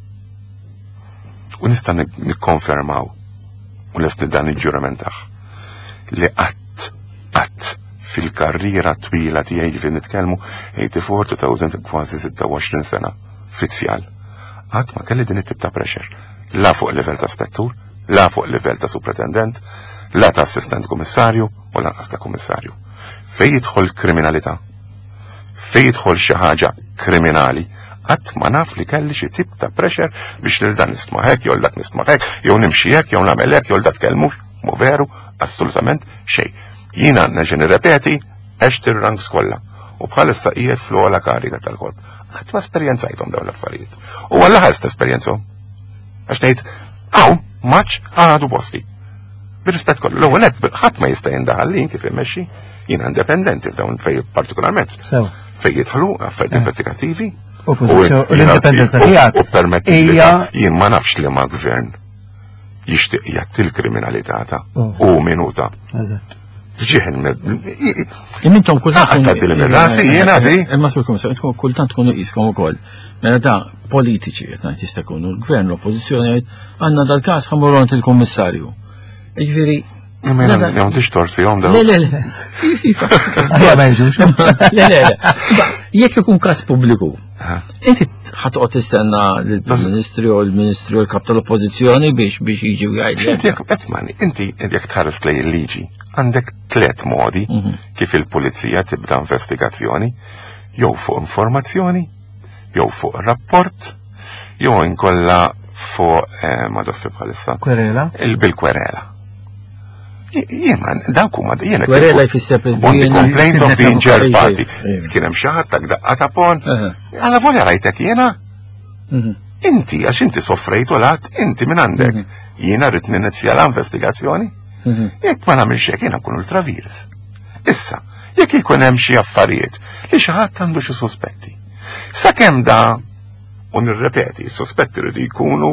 U nista' nikkonfermaw u lest dan il-ġuramentaħ li qatt qatt fil-karriera twila tiegħi fi nitkellmu eighty-four two thousand kważi sitawgħoxrin sena fizzjal. Qatt ma kelli din it-tip ta' pressure. La fuq livell ta' spettur, la fuq livell ta' supretendent, la ta' assistent kummissarju u lanqas ta' kummissarju. Fejn jidħol kriminalità, fejn jidħol xi ħaġa kriminali, qatt ma naf li kelli xi tip ta' pressure biex lil dan nisma' hekk jew dak nisma' hekk, jew nimxi hekk jew nagħmel hekk jew dak tkellmu, mu veru assolutament xejn. Jiena nerġa' nirrepeti għext ir-ranks kollha u bħalissa qiegħed fl-ogħla kariga tal-korp. Qatt ma esperjenzajthom dawn l-affarijiet. U għalla ħarst esperjenzhom. Għax ngħid hawn maċ għadu posti. Bir-rispett kollu, l-ewwel hekk ħadd ma jista' jindaħal lin kif immexxi, jiena indipendenti f'dawn fejn partikolarment. Fejn jidħlu affarijiet investigattivi. U l-indipendenza tiegħek. U permetti jien ma nafx li ma gvern jixtieq jagħti l-kriminalità ta' u minuta. Ġieħen Intom kultant imma kultant tkunu qiskom ukoll. Mela da politiċi qed ngħid jista' jkunu l-gvern l-oppożizzjoni għandna dal-każ ħammur għand il-kummissarju. Jiġifieri Jom tixtort fihom daw. Le, le, le. Le, le, le. Jekk ikun każ pubbliku, inti ħatqgħod tistenna lill-Ministri u l-Ministru l-Kap tal-Oppożizzjoni biex biex jiġu jgħidlek. Inti inti jekk tħares lej il-liġi, għandek tliet modi kif il-Pulizija tibda investigazzjoni, jew fuq informazzjoni, jew fuq rapport, jew inkolla fuq ma doffi bħalissa. Kwerela? Il-bil-kwerela. Jieman, dawk huma jiena. Kwerela jfisser complaint of the injured party. Kien hemm xi ħadd tak daqqa ta' pon. Alla volja rajtek jiena. Inti għax inti soffrejtu lat, inti minn għandek. Jiena rrid ninizja l-investigazzjoni. Jekk ma nagħmilx hekk jiena nkun ultravirus. Issa, jekk ikun hemm xi affarijiet li xi ħadd għandu xi sospetti. Sakemm da u nirrepeti, s-sospetti rridu jkunu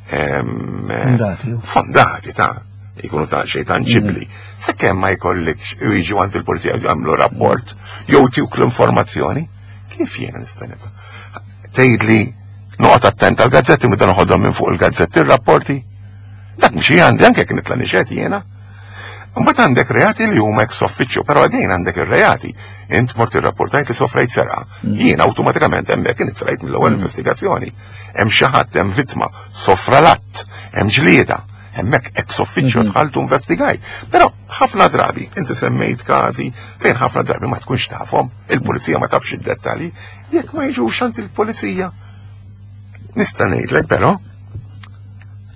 fondati ta' jkunu ta' xej tanġibli. Sakemm ma jkollik jiġu għand il-polizija jagħmlu rapport jew tiwk l-informazzjoni, kif jiena nista' nibda? Tgħidli noqgħod attent għall-gazzetti meta noħodhom minn fuq il-gazzetti ir-rapporti. Dak mhux għandi anke kien nitla' nixed jiena. Mbagħad għandek reati li huma ex officio, però għadin għandek ir-reati. Int mort irrapportajt li sofrejt serqa. Jien awtomatikament hemmhekk inizrajt mill-ewwel investigazzjoni. Hemm xi ħadd hemm vittma, sofra l-att, hemm ġlieda. Hemmhekk ex officio tħaltu investigajt. Però ħafna drabi, inti semmejt każi fejn ħafna drabi ma tkunx tafhom, il-pulizija ma tafx id-dettalji, jekk ma jiġux għand il-pulizija. Nista' ngħidlek però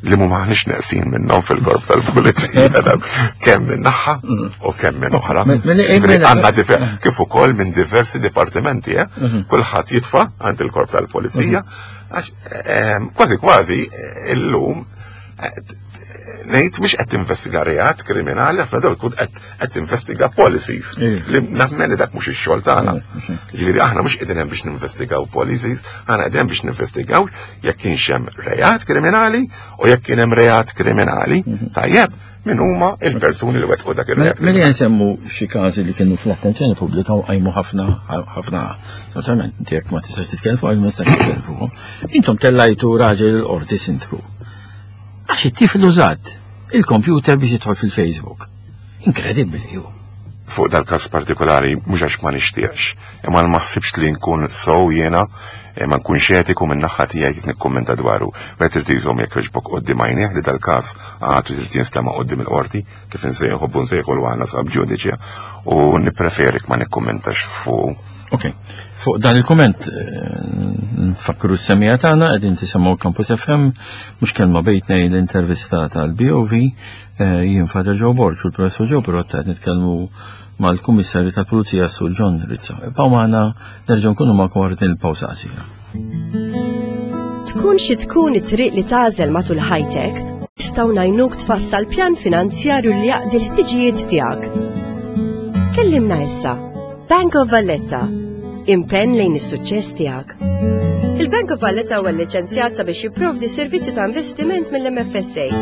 li mu maħniex neqsin minnhom fil-korp tal-pulizija kemm minn naħa u kemm minn oħra. Għandna kif ukoll minn diversi dipartimenti, kulħadd jitfa' għand il-korp tal-pulizija għax kważi kważi illum ngħid mhux qed tinvestiga reat kriminali, ħafna dawl tkun qed tinvestiga policies li nemmen li dak mhux ix-xogħol tagħna. Ġifieri aħna mhux qegħdin hemm biex ninvestigaw policies, aħna qegħdin biex ninvestigaw jekk kienx hemm reat kriminali u jekk kien hemm reat kriminali, tajjeb min huma il-persuni li wettqu dak ir-reat. Mela nsemmu xi każi li kienu fl-attenzjoni pubblika u qajmu ħafna ħafna totalment inti jekk ma tistax titkellem fuq ma tistax titkellem fuqhom. Intom tellajtu raġel qorti sindku. Għax it-tifel użat il-kompjuter biex jidħol fil-Facebook. Inkredibbli hu. Fuq dal-każ partikolari mhux għax ma nixtieqx, imma ma ħsibx li nkun sow jiena ma nkunx etiku minn naħa tiegħi kif nikkummenta dwaru. Wet irid iżhom jekk jogħġbok quddiem għajnejh li dal-każ għadu trid jinstema' quddiem il-qorti kif insejħu nsejħu l-għana sab ġudiċja u nippreferik ma nikkummentax fuq. Ok, fuq dan il-komment nfakru s-semija tagħna qegħdin tisemgħu Campus F M mhux kelma bejtnej l-intervista tal-B O V jien Father Joe Borg u l-Professur Joe Pirotta qed nitkellmu mal-Kummissarju tal-Pulizija Sur John Rizzo. B'għu magħna nerġgħu nkunu magħkom wara il-pawża qasira. Tkun xi tkun it-triq li tagħżel matul ħajtek, nistgħu ngħinuk tfassal pjan finanzjarju li jaqdi l-ħtiġijiet tiegħek. Kellimna issa Bank of Valletta, impenn lejn is-suċċess tiegħek. Il-Bank of Valletta huwa liċenzjat sabiex jipprovdi servizzi ta' investiment mill-M F S A.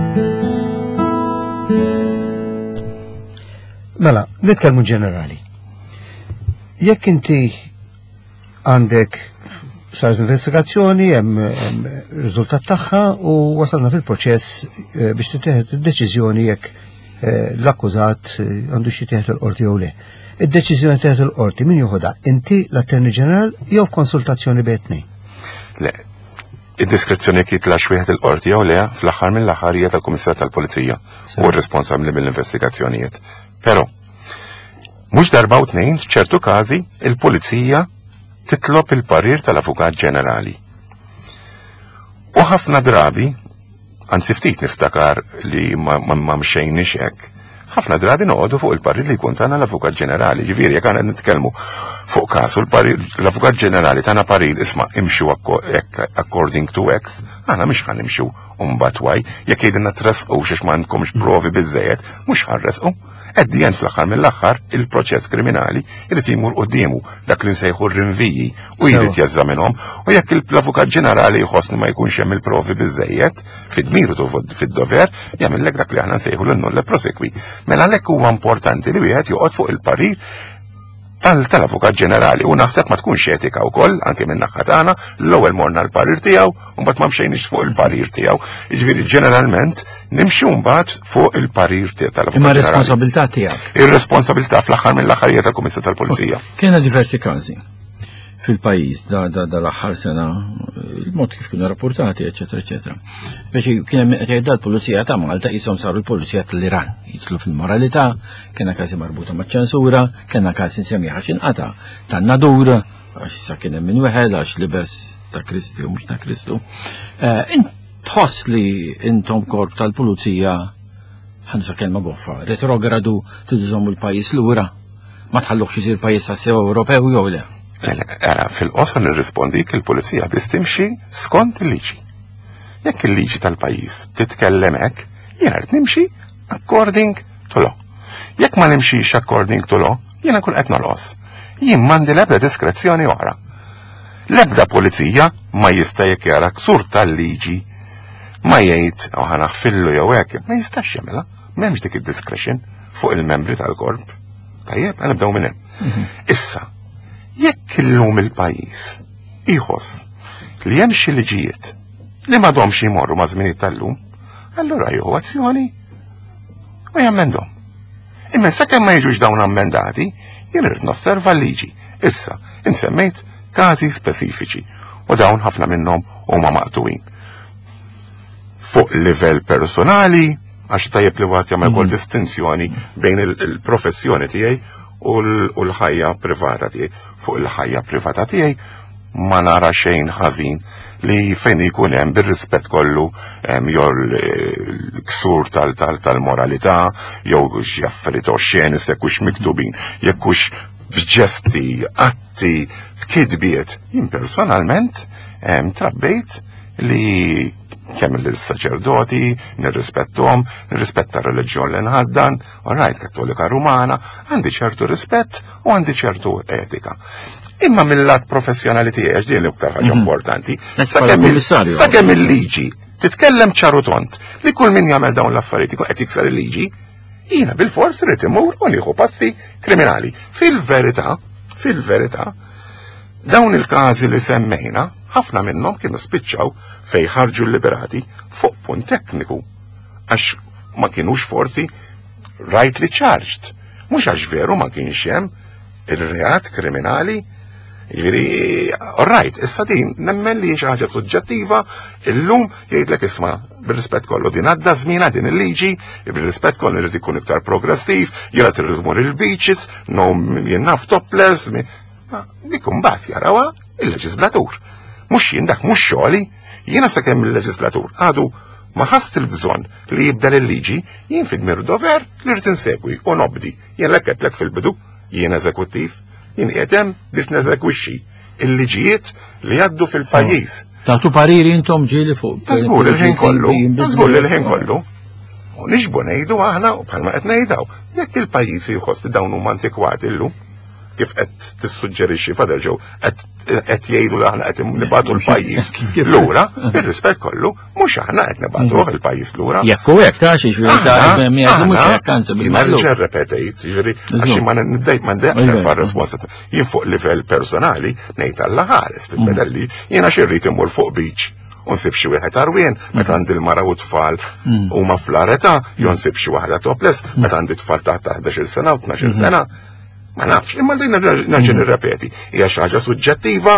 Mela, nitkellmu ġenerali. Jekk inti għandek saret investigazzjoni, hemm riżultat tagħha u wasalna fil-proċess biex titieħed id-deċiżjoni jekk l-akkużat għandu xi tieħed il-qorti jew le. Id-deċiżjoni tieħed il-qorti min joħodha? Inti l-Attorney General jew f'konsultazzjoni bejtni? Le, id-diskrezzjoni jekk jitlax wieħed il-qorti jew le fl-aħħar mill-aħħar hija tal-Kummissar tal-Pulizija u responsabbli mill-investigazzjonijiet. Però mhux darba u tnejn f'ċertu każi il-Pulizija titlob il-parir tal-Avukat Ġenerali. U ħafna drabi, anzi ftit niftakar li ma mxejniex hekk, ħafna drabi noqogħdu fuq il-parir li jkun tagħna l-Avukat Ġenerali. Ġifieri jekk għandna nitkellmu fuq każ u l-Avukat Ġenerali tagħna parir isma' imxu according to X, aħna mhux ħanimxu mbagħad waj jekk jgħidilna tresqu x'għax m'għandkomx provi biżżejjed, mhux ħarresqu. Għeddi għand fl-axar mill-axar il-proċess kriminali irrid jimur quddiemu dak li nsejħu r-rinviji u jrid jeżaminhom u jekk l-Avukat Ġenerali jħossni ma jkunx hemm il-provi biżejjed fid-dmiru fid-dover jagħmellek dak li aħna nsejħu l-nulla prosekwi. Mela għalhekk huwa importanti li wieħed joqgħod fuq il-parir tal-Avukat Ġenerali u naħseb ma tkunx etika wkoll anke minn naħa tagħna l-ewwel morna l-parir tiegħu u mbagħad ma mxejniex fuq il-parir tiegħu. Jiġifieri ġeneralment nimxu mbagħad fuq il-parir tal-Avukat Ġenerali. Imma responsabilità tiegħek. Ir-responsabilità fl-aħħar mill-aħħar hija tal-Kummissar tal-Pulizija. Kienna diversi każi fil-pajjiż da l-aħħar sena il-mod kif kienu rapportati, eċetera, eċetera. Biex kien qed jgħidha l-Pulizija ta' Malta qishom saru l-Pulizija tal-Iran. Jidħlu fil-moralità, kienna każi marbuta maċ-ċensura, kienna każi nsemmiha x'inqata' tan-nadur, għax issa kien hemm min wieħed għax libers ta' Kristi u mhux ta' Kristu. Tħoss li intom korp tal-Pulizija ħansa kelma goffa, retrogradu tiżommu l-pajjiż lura, ma tħallux isir pajjiż tas-sew Ewropew jew le. Era, fil-qosor nirrispondik il-Pulizija biss timxi skont il-liġi. Jekk il-liġi tal-pajjiż titkellem hekk, jiena rid nimxi according to law. Jekk ma nimxix according to law, jiena nkun qed nolqos. Jien m'għandi l-ebda diskrezzjoni oħra. L-ebda pulizija ma jista' jekk jara ksur tal-liġi ma jgħid ħa naħfillu jew hekk, ma jistax jagħmilha, m'hemmx dik id-discretion fuq il-membri tal-korp. Tajjeb, nibdew minn hemm. Issa, jekk illum il-pajjiż iħoss li hemm xi liġijiet li m'għadhomx jmorru ma' żminijiet tal-lum, allura jieħu azzjoni u jammendhom. Imma sakemm ma jiġux dawn ammendati, jien irid nosserva l-liġi. Issa, insemmejt każi speċifiċi u dawn ħafna minnhom huma maqtuwin. Fuq livell personali, għax tajjeb li wieħed jagħmel ukoll distinzjoni bejn il-professjoni tiegħi u l-ħajja privata tiegħi. Fuq il-ħajja privata tiegħi ma nara xejn ħażin li fejn ikun hemm bir-rispett kollu jew l-ksur tal-moralità jew xi affarijiet oxxenis jekk hux miktubin, jekk hux b'ġesti, atti, kidbiet. Jien personalment trabbejt li kemm il-saċerdoti, nirrispettom, nirrispetta r-reliġjon li nħaddan, orajt Kattolika Rumana, għandi ċertu rispett u għandi ċertu etika. Imma mill-lat professjonali tiegħi din l-iktar ħaġa importanti, sakemm il-liġi titkellem ċaru tont li kull min jagħmel dawn l-affarijiet ikun qed jiksar il-liġi, jiena bil-fors rid imur u nieħu passi kriminali. Fil-verità, fil-verità, dawn il-każi li semmejna, ħafna minnhom kienu spiċċaw fej ħarġu l-liberati fuq punt tekniku, għax ma kienux forsi rightly charged, mhux għax veru ma kienx hemm il-reat kriminali. Jiġifieri, alright, issa din nemmen li xi ħaġa suġġettiva, illum jgħidlek isma' bir-rispett kollu din għadda żmienha din il-liġi, bir-rispett kollu irid ikun iktar progressiv, jew trid tmur il-beaches, no jien naf topless, dik imbagħad jarawha il-leġislatur. Mhux jien dak mhux xogħli, jiena sakemm il-leġislatur għadu ma ħass il-bżonn li jibdel il-liġi, jien fid-mir dover li rrid insegwi u nobdi. Jien lek qedlek fil-bidu, jien eżekuttiv, jien qiegħed hemm biex neżegwixxi il-liġijiet li għaddu fil-pajjiż. Tagħtu pariri intom ġieli fuq. Tażgur il-ħin kollu, tażgur il-ħin kollu. U nixbu ngħidu aħna u bħalma qed ngħidaw, jekk il-pajjiż jħoss li dawn huma antikwati llum, kif qed tissuġġerixxi Father Joe qed jgħidu li aħna qed nibagħtu l-pajjiż lura, bir-rispett kollu, mhux aħna qed nibagħtuh il-pajjiż lura. Jekk hu hekk ta' xi xi mhux hekk anzi bil-mallu. Jiena repetejt, jiġifieri għax ma nibdejt ma ndejq far responsabilità. Jien fuq livell personali ngħid Alla ħares tibbedelli jiena xi rrid imur fuq beach u nsib xi wieħed arwien meta għandi l-mara u tfal huma fl-età, jew nsib xi waħda topless meta għandi tfal taħt ħdax-il sena u tnax-il sena. Ma nafx, imma din naġi nirrepeti, hija xi ħaġa suġġettiva,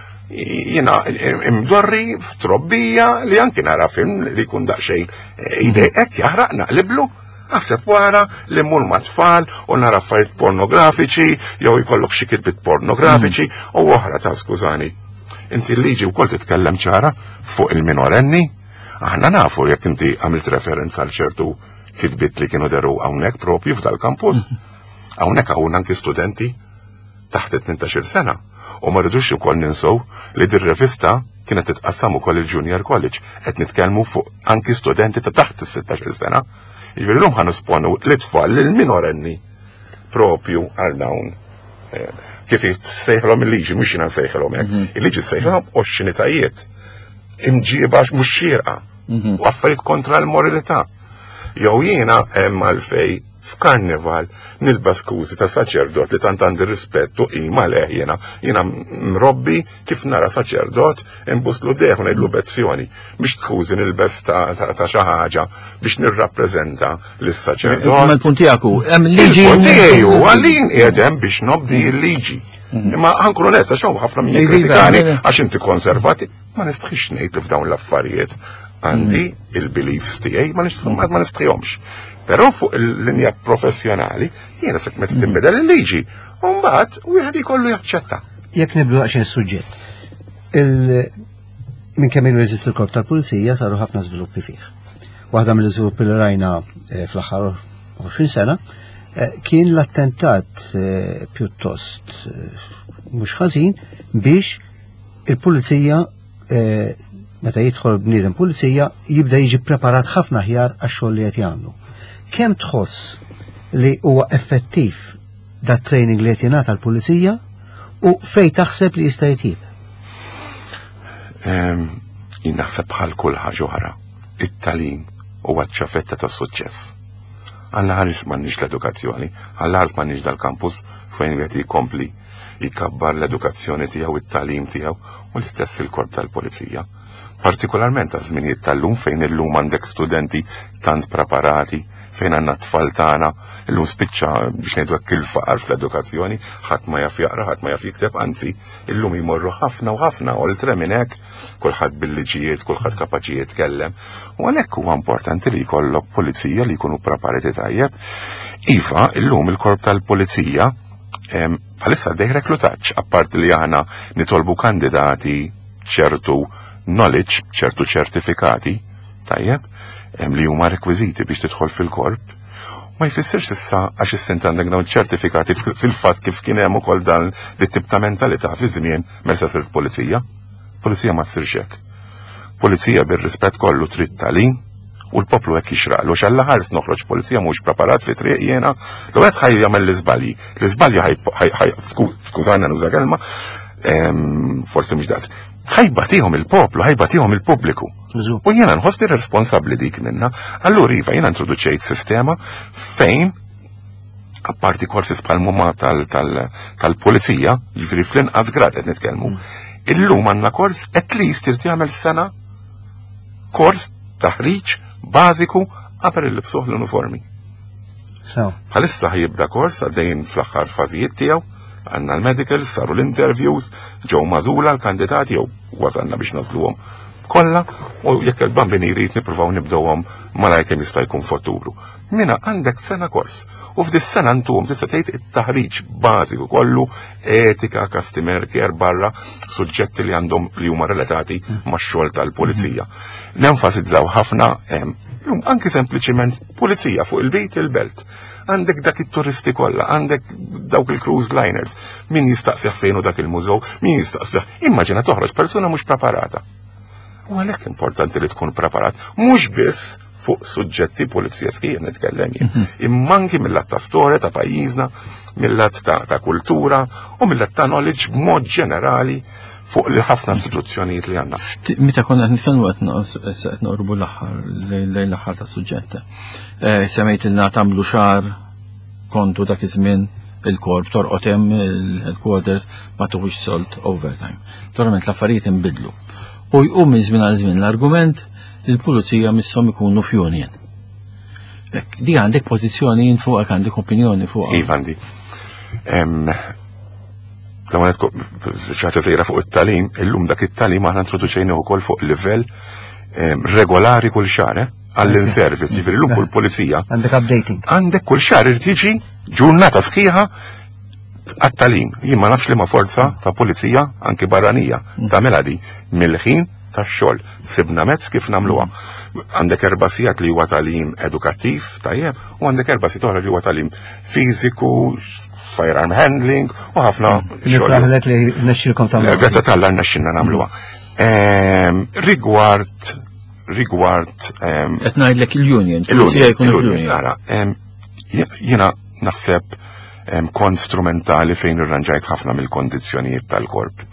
jiena imdorri f'trobbija li anki nara film li jkun daqsxejn hekk jaħraq naqliblu, naħseb wara li mmur ma' tfal u nara affarijiet pornografiċi jew jkollok xi kitbiet pornografiċi u oħra ta' skużani. Inti l-liġi wkoll titkellem ċara fuq il-minorenni, aħna nafu jekk inti għamilt referenza għal ċertu kitbiet li kienu deru hawnhekk propju f'dal-kampus. Hawnhekk hawn anki studenti taħt tnejn-għaxar sena u ma rridux ukoll ninsew li dir-rivista kienet titqassam ukoll il-Junior College qed nitkellmu fuq anki studenti ta' taħt is-sittax-il sena. Jiġifieri llum ħanisponu l-itfal lil minorenni propju għal dawn kif sejħilhom il-liġi mhux jiena nsejħilhom hekk. Il-liġi sejħilhom oxxinitajiet imġieba mhux xierqa u affarijiet kontra l-moralità. Jew jiena hemm għalfej f'karnival nilbas skużi ta' saċerdot li tant għandi rispettu ima leħ jiena jiena mrobbi kif nara saċerdot imbuslu deħ u ngħidlu bezzjoni biex skużi nilbes ta' xi ħaġa biex nirrappreżenta lis-saċerdot. Ma l-punt tiegħek hu hemm liġi. Tiegħu għalin qiegħed hemm biex nobdi l-liġi. Imma ħankunu nesta xew ħafna min jikkritikani għax inti konservati, ma nistħix ngħid li f'dawn l-affarijiet għandi il-beliefs tiegħi ma nistħihomx. Però fuq il-linja professjonali, jiena sekk meta tinbidel il-liġi, u mbagħad wieħed ikollu jaċċetta. Jekk nibdu għaxin suġġett. Minn kemm ilu jeżisti l-Korp tal-Pulizija saru ħafna żviluppi fih. Waħda mill-iżviluppi li rajna fl-aħħar għoxrin sena kien l-attentat pjuttost mhux ħażin biex il-Pulizija meta jidħol bniedem pulizija jibda jiġi preparat ħafna ħjar għax-xogħol li qed jagħmlu. Kemm tħoss li huwa effettiv dat training li qed jingħata l-pulizija u fejn taħseb li jista' jitjib? Jien naħseb bħal kull ħaġa oħra, it-tagħlim huwa ċ-ċafetta tas-suċċess. Alla ħares m'għandniex l-edukazzjoni, alla ħares m'għandniex dal-kampus fejn wieħed jkompli jkabbar l-edukazzjoni tiegħu it-tagħlim tiegħu u l-istess il-korp tal-pulizija. Partikolarment għal żminijiet tal-lum fejn illum għandek studenti tant preparati, fejn għandna tfal tagħna, illum spiċċa biex ngħidu hekk il-faqar fl-edukazzjoni, ħadd ma jaf jaqra, ħadd ma jaf jikteb, anzi, illum jmorru ħafna u ħafna oltre minn hekk, kulħadd bil-liġijiet, kulħadd kapaċi jitkellem. U għalhekk huwa importanti li jkollok pulizija li jkunu preparati tajjeb. Iva, illum il-korp tal-pulizija bħalissa dejh reklutaġġ, apparti li aħna nitolbu kandidati ċertu knowledge, ċertu ċertifikati, tajjeb, li huma rekwiżiti biex tidħol fil-korp. Ma jfissirx issa għax issint għandek dawn ċertifikati fil-fatt kif kien hemm ukoll dan it-tip ta' mentalità fi żmien meta sirt pulizija. Pulizija ma ssirx hekk. Pulizija bir-rispett kollu trid tagħlim u l-poplu hekk jixraqlu x'alla ħares noħroġ pulizija mhux preparat fi triq jiena l wieħed ħaj jagħmel l-iżbalji. L-iżbalji ħaj skużana nuża kelma, forsi mhux daqs. ħajbatihom il-poplu, ħajbatihom il-pubbliku. U jiena nħossni responsabbli dik minna. Allura iva jiena introduċejt sistema fejn apparti korsis bħal mumma tal-pulizija, jiġifieri fl-inqas grad qed nitkellmu. Illum għandna kors at least irid jagħmel sena kors taħriġ bażiku qabel il-libsuh l-uniformi. Bħalissa ħajibda kors għaddejjin fl-aħħar fażijiet tiegħu, għandna l-medicals, saru l-interviews, ġew mażula l-kandidati jew wasanna biex nażluhom kollha u jekk il-bambini jrid nippruvaw nibdewhom malajr kemm jista' jkun f'Ottubru. Mina għandek sena kors u f'dis sena ntuhom tista' tgħid it-taħriġ bażiku kollu etika, customer care barra, suġġetti li għandhom li huma relatati max-xogħol tal-pulizija. Nenfasizzaw ħafna anki sempliċiment pulizija fuq il-bejt il-belt. Għandek dak it-turisti kollha, għandek dawk il-cruise liners, min jistaqsih fejn hu dak il-mużew, min jistaqsih. Immaġina toħroġ persuna mhux preparata. U għalhekk importanti li tkun preparat, mhux biss fuq suġġetti pulizjeski jien nitkellem jien, imma anki mill-lat ta' storja ta' pajjiżna, mill-lat ta' kultura u mill-lat ta' knowledge b'mod ġenerali fuq li ħafna istituzzjonijiet li għandna. Meta konna nitkellmu qed noqrbu l-aħħar lejn l-aħħar ta' suġġetta. Semmejt ilna tagħmlu xahar kontu dak iż-żmien il-korp torqod hemm il-headquarters ma tuħux solt overtime. Torment l-affarijiet inbidlu. U jqum minn żmien għal żmien l-argument li l-pulizija misshom ikunu f'union. Di għandek pożizzjoni fuq għandek opinjoni fuq. Iva għandi. L-għanet ċaħta zejra fuq il-talim, illum dak il-talim għana introduċejni u kol fuq livell regolari kull xar, għall-in-service, ġifiri l-lum kull polizija. Għandek updating. Għandek kull xar irtiġi ġurnata sħiħa għat-talim. Jien ma nafx li ma forza ta' polizija anki barranija ta' meladi mill-ħin ta' xol. Sibna mezz kif namluwa. Għandek erbasijat li huwa talim edukattiv, tajjeb, u għandek erbasijat oħra li huwa talim fiziku, firearm handling, u ħafna nifraħlek li nexxilkom tagħmlu. Grazzi tal-Allah nexxilna nagħmluha. Rigward rigward qed ngħidlek il-union, il-union. Jiena naħseb kont strumentali fejn irranġajt ħafna mill-kondizzjonijiet tal-korp.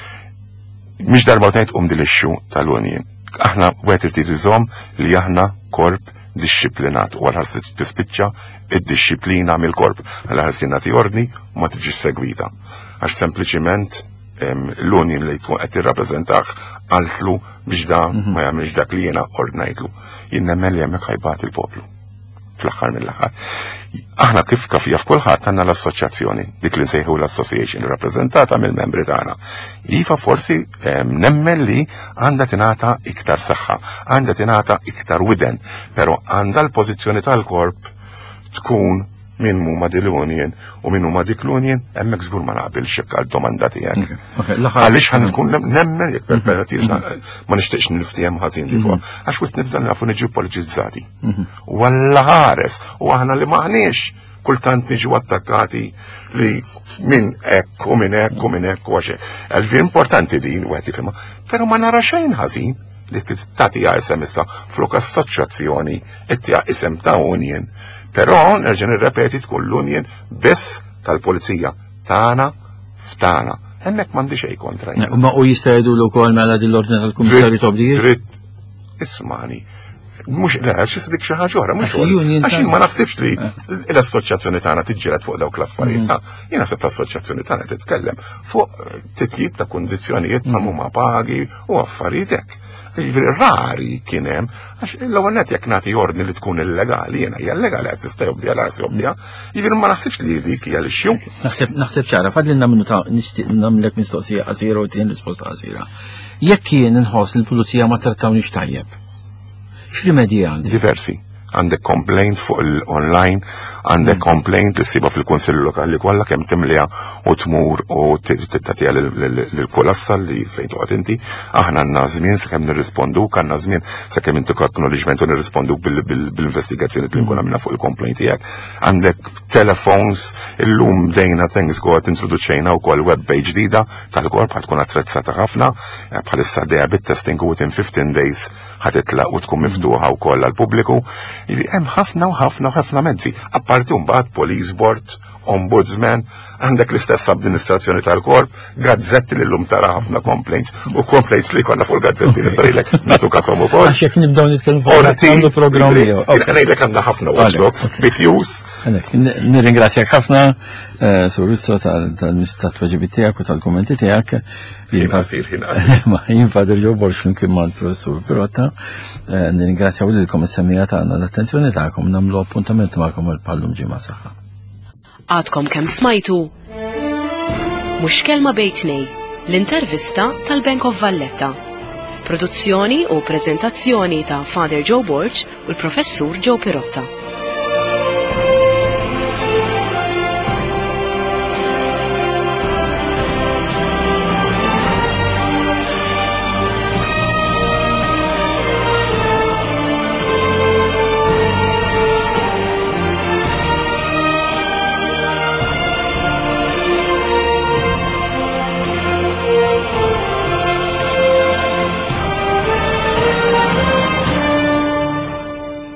Mhix darba ngħid qum dil-ixxu tal-union. Aħna wieħed irid iżomm li aħna korp disciplinat u għal-ħarsi tispiċċa id-disciplina mill-korp. Għal-ħarsi nagħti ordni u ma tiġix segwita. Għax sempliċiment l-union li jkun qed tirrappreżentah għaltlu biex da ma jagħmilx dak li jiena ordnajtlu. Jien nemmen li hemmhekk ħajbat il-poplu. Fl-aħħar mill-aħħar. Aħna kif kafija f'kulħadd għandna l-assoċjazzjoni, dik li nsejħu l-association rappreżentata mill-membri tagħna. Iva forsi nemmen li għandha tingħata iktar saħħa, għandha tingħata iktar widen, però għandha l-pożizzjoni tal-korp tkun min huma dil-union u min huma dik l-union hemmhekk żgur ma naqbilx hekk għall-domanda tiegħek. Għaliex ħankun nemmen jekk perperattiv ma nixtieqx niftihem ħażin li fuq għax wis nifżal nafu niġu politiċizzati. U alla ħares u aħna li maħniex kultant niġu attakkati li min hekk u min hekk u min hekk u għax għalvi importanti din u għed jifhimha, però ma nara xejn ħażin li tagħtiha isem issa flok assoċjazzjoni ittija isem ta' union. Però nerġa' nirrepeti tkun l-union biss tal-pulizija tagħna f'tagħna. Hemmhekk m'għandi xejn kontra. Ma u jista' jgħidu wkoll mela din l-ordni tal-kummissarju tobdijiet? Trid ismani. Mhux le xi dik xi ħaġa oħra, mhux għax ma naħsibx li l-assoċjazzjoni tagħna tiġġieled fuq dawk l-affarijiet. Jien naħseb l-assoċjazzjoni tagħna titkellem fuq titjib ta' kundizzjonijiet ma' huma pagi u affarijiet hekk. Rari kien hemm, għax l-ewwel net jekk nagħti ordni li tkun illegali, jiena hija illegali għas tista' jobbija l-arsi jobbija, jiġifieri ma naħsibx li dik hija l-ixju. Naħseb naħseb ċara, fadlilna minnu ta' nixtieq nagħmlek mistoqsija qasira u tien risposta qasira. Jekk jien inħoss li l-pulizija ma trattawniex tajjeb, x'rimedji għandi? Diversi. għandek complaint fuq il-online, għandek complaint li ssiba fil-Kunsill Lokali kollha kemm timliha u tmur u tittatija lill-kulassa li fejn toqgħod inti, aħna għandna żmien sakemm nirrisponduk, għandna żmien sakemm inti acknowledgement u nirrisponduk bil-investigazzjoni li nkun għamilna fuq il-complaint tiegħek. Għandek telefons illum dejna thanks God introduċejna wkoll web page ġdida tal-korp ħad tkun attrezzata ħafna, bħalissa dejja bit-testing within fifteen days ħatitlaq u tkun miftuħa wkoll għall-pubbliku. Hemm ħafna u ħafna u ħafna mezzi. Apparti mbagħad police board, ombudsman, għandek l-istess amministrazzjoni tal-korp, gazzetti li l-lum tara ħafna complaints u complaints li konna fuq il-gazzetti nistarilek natu kasom ukoll. Għax jekk nibdew nitkellmu fuq għandu programmi. Ngħidlek għandha ħafna watchdogs, bitjus. Nirringrazzjak ħafna Sur Rizzo tal-tweġibi tiegħek u tal-kummenti tiegħek. Jien Father Joe Borch flimkien mal-Professur Pirotta. Nirringrazzjaw lilkom is-semmija tagħna l-attenzjoni tagħkom nagħmlu appuntament magħkom għall-pallum ġimgħa saħħa. Għadkom kemm smajtu Mhux kelma bejn tnejn, l-intervista tal-Bank of Valletta. Produzzjoni u preżentazzjoni ta' Father Joe Borch u l-Professur Joe Pirotta.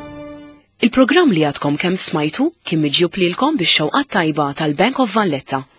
Il-programm li għadkom kemm smajtu kien miġjub lilkom bix-xewqat tajba tal-Bank of Valletta.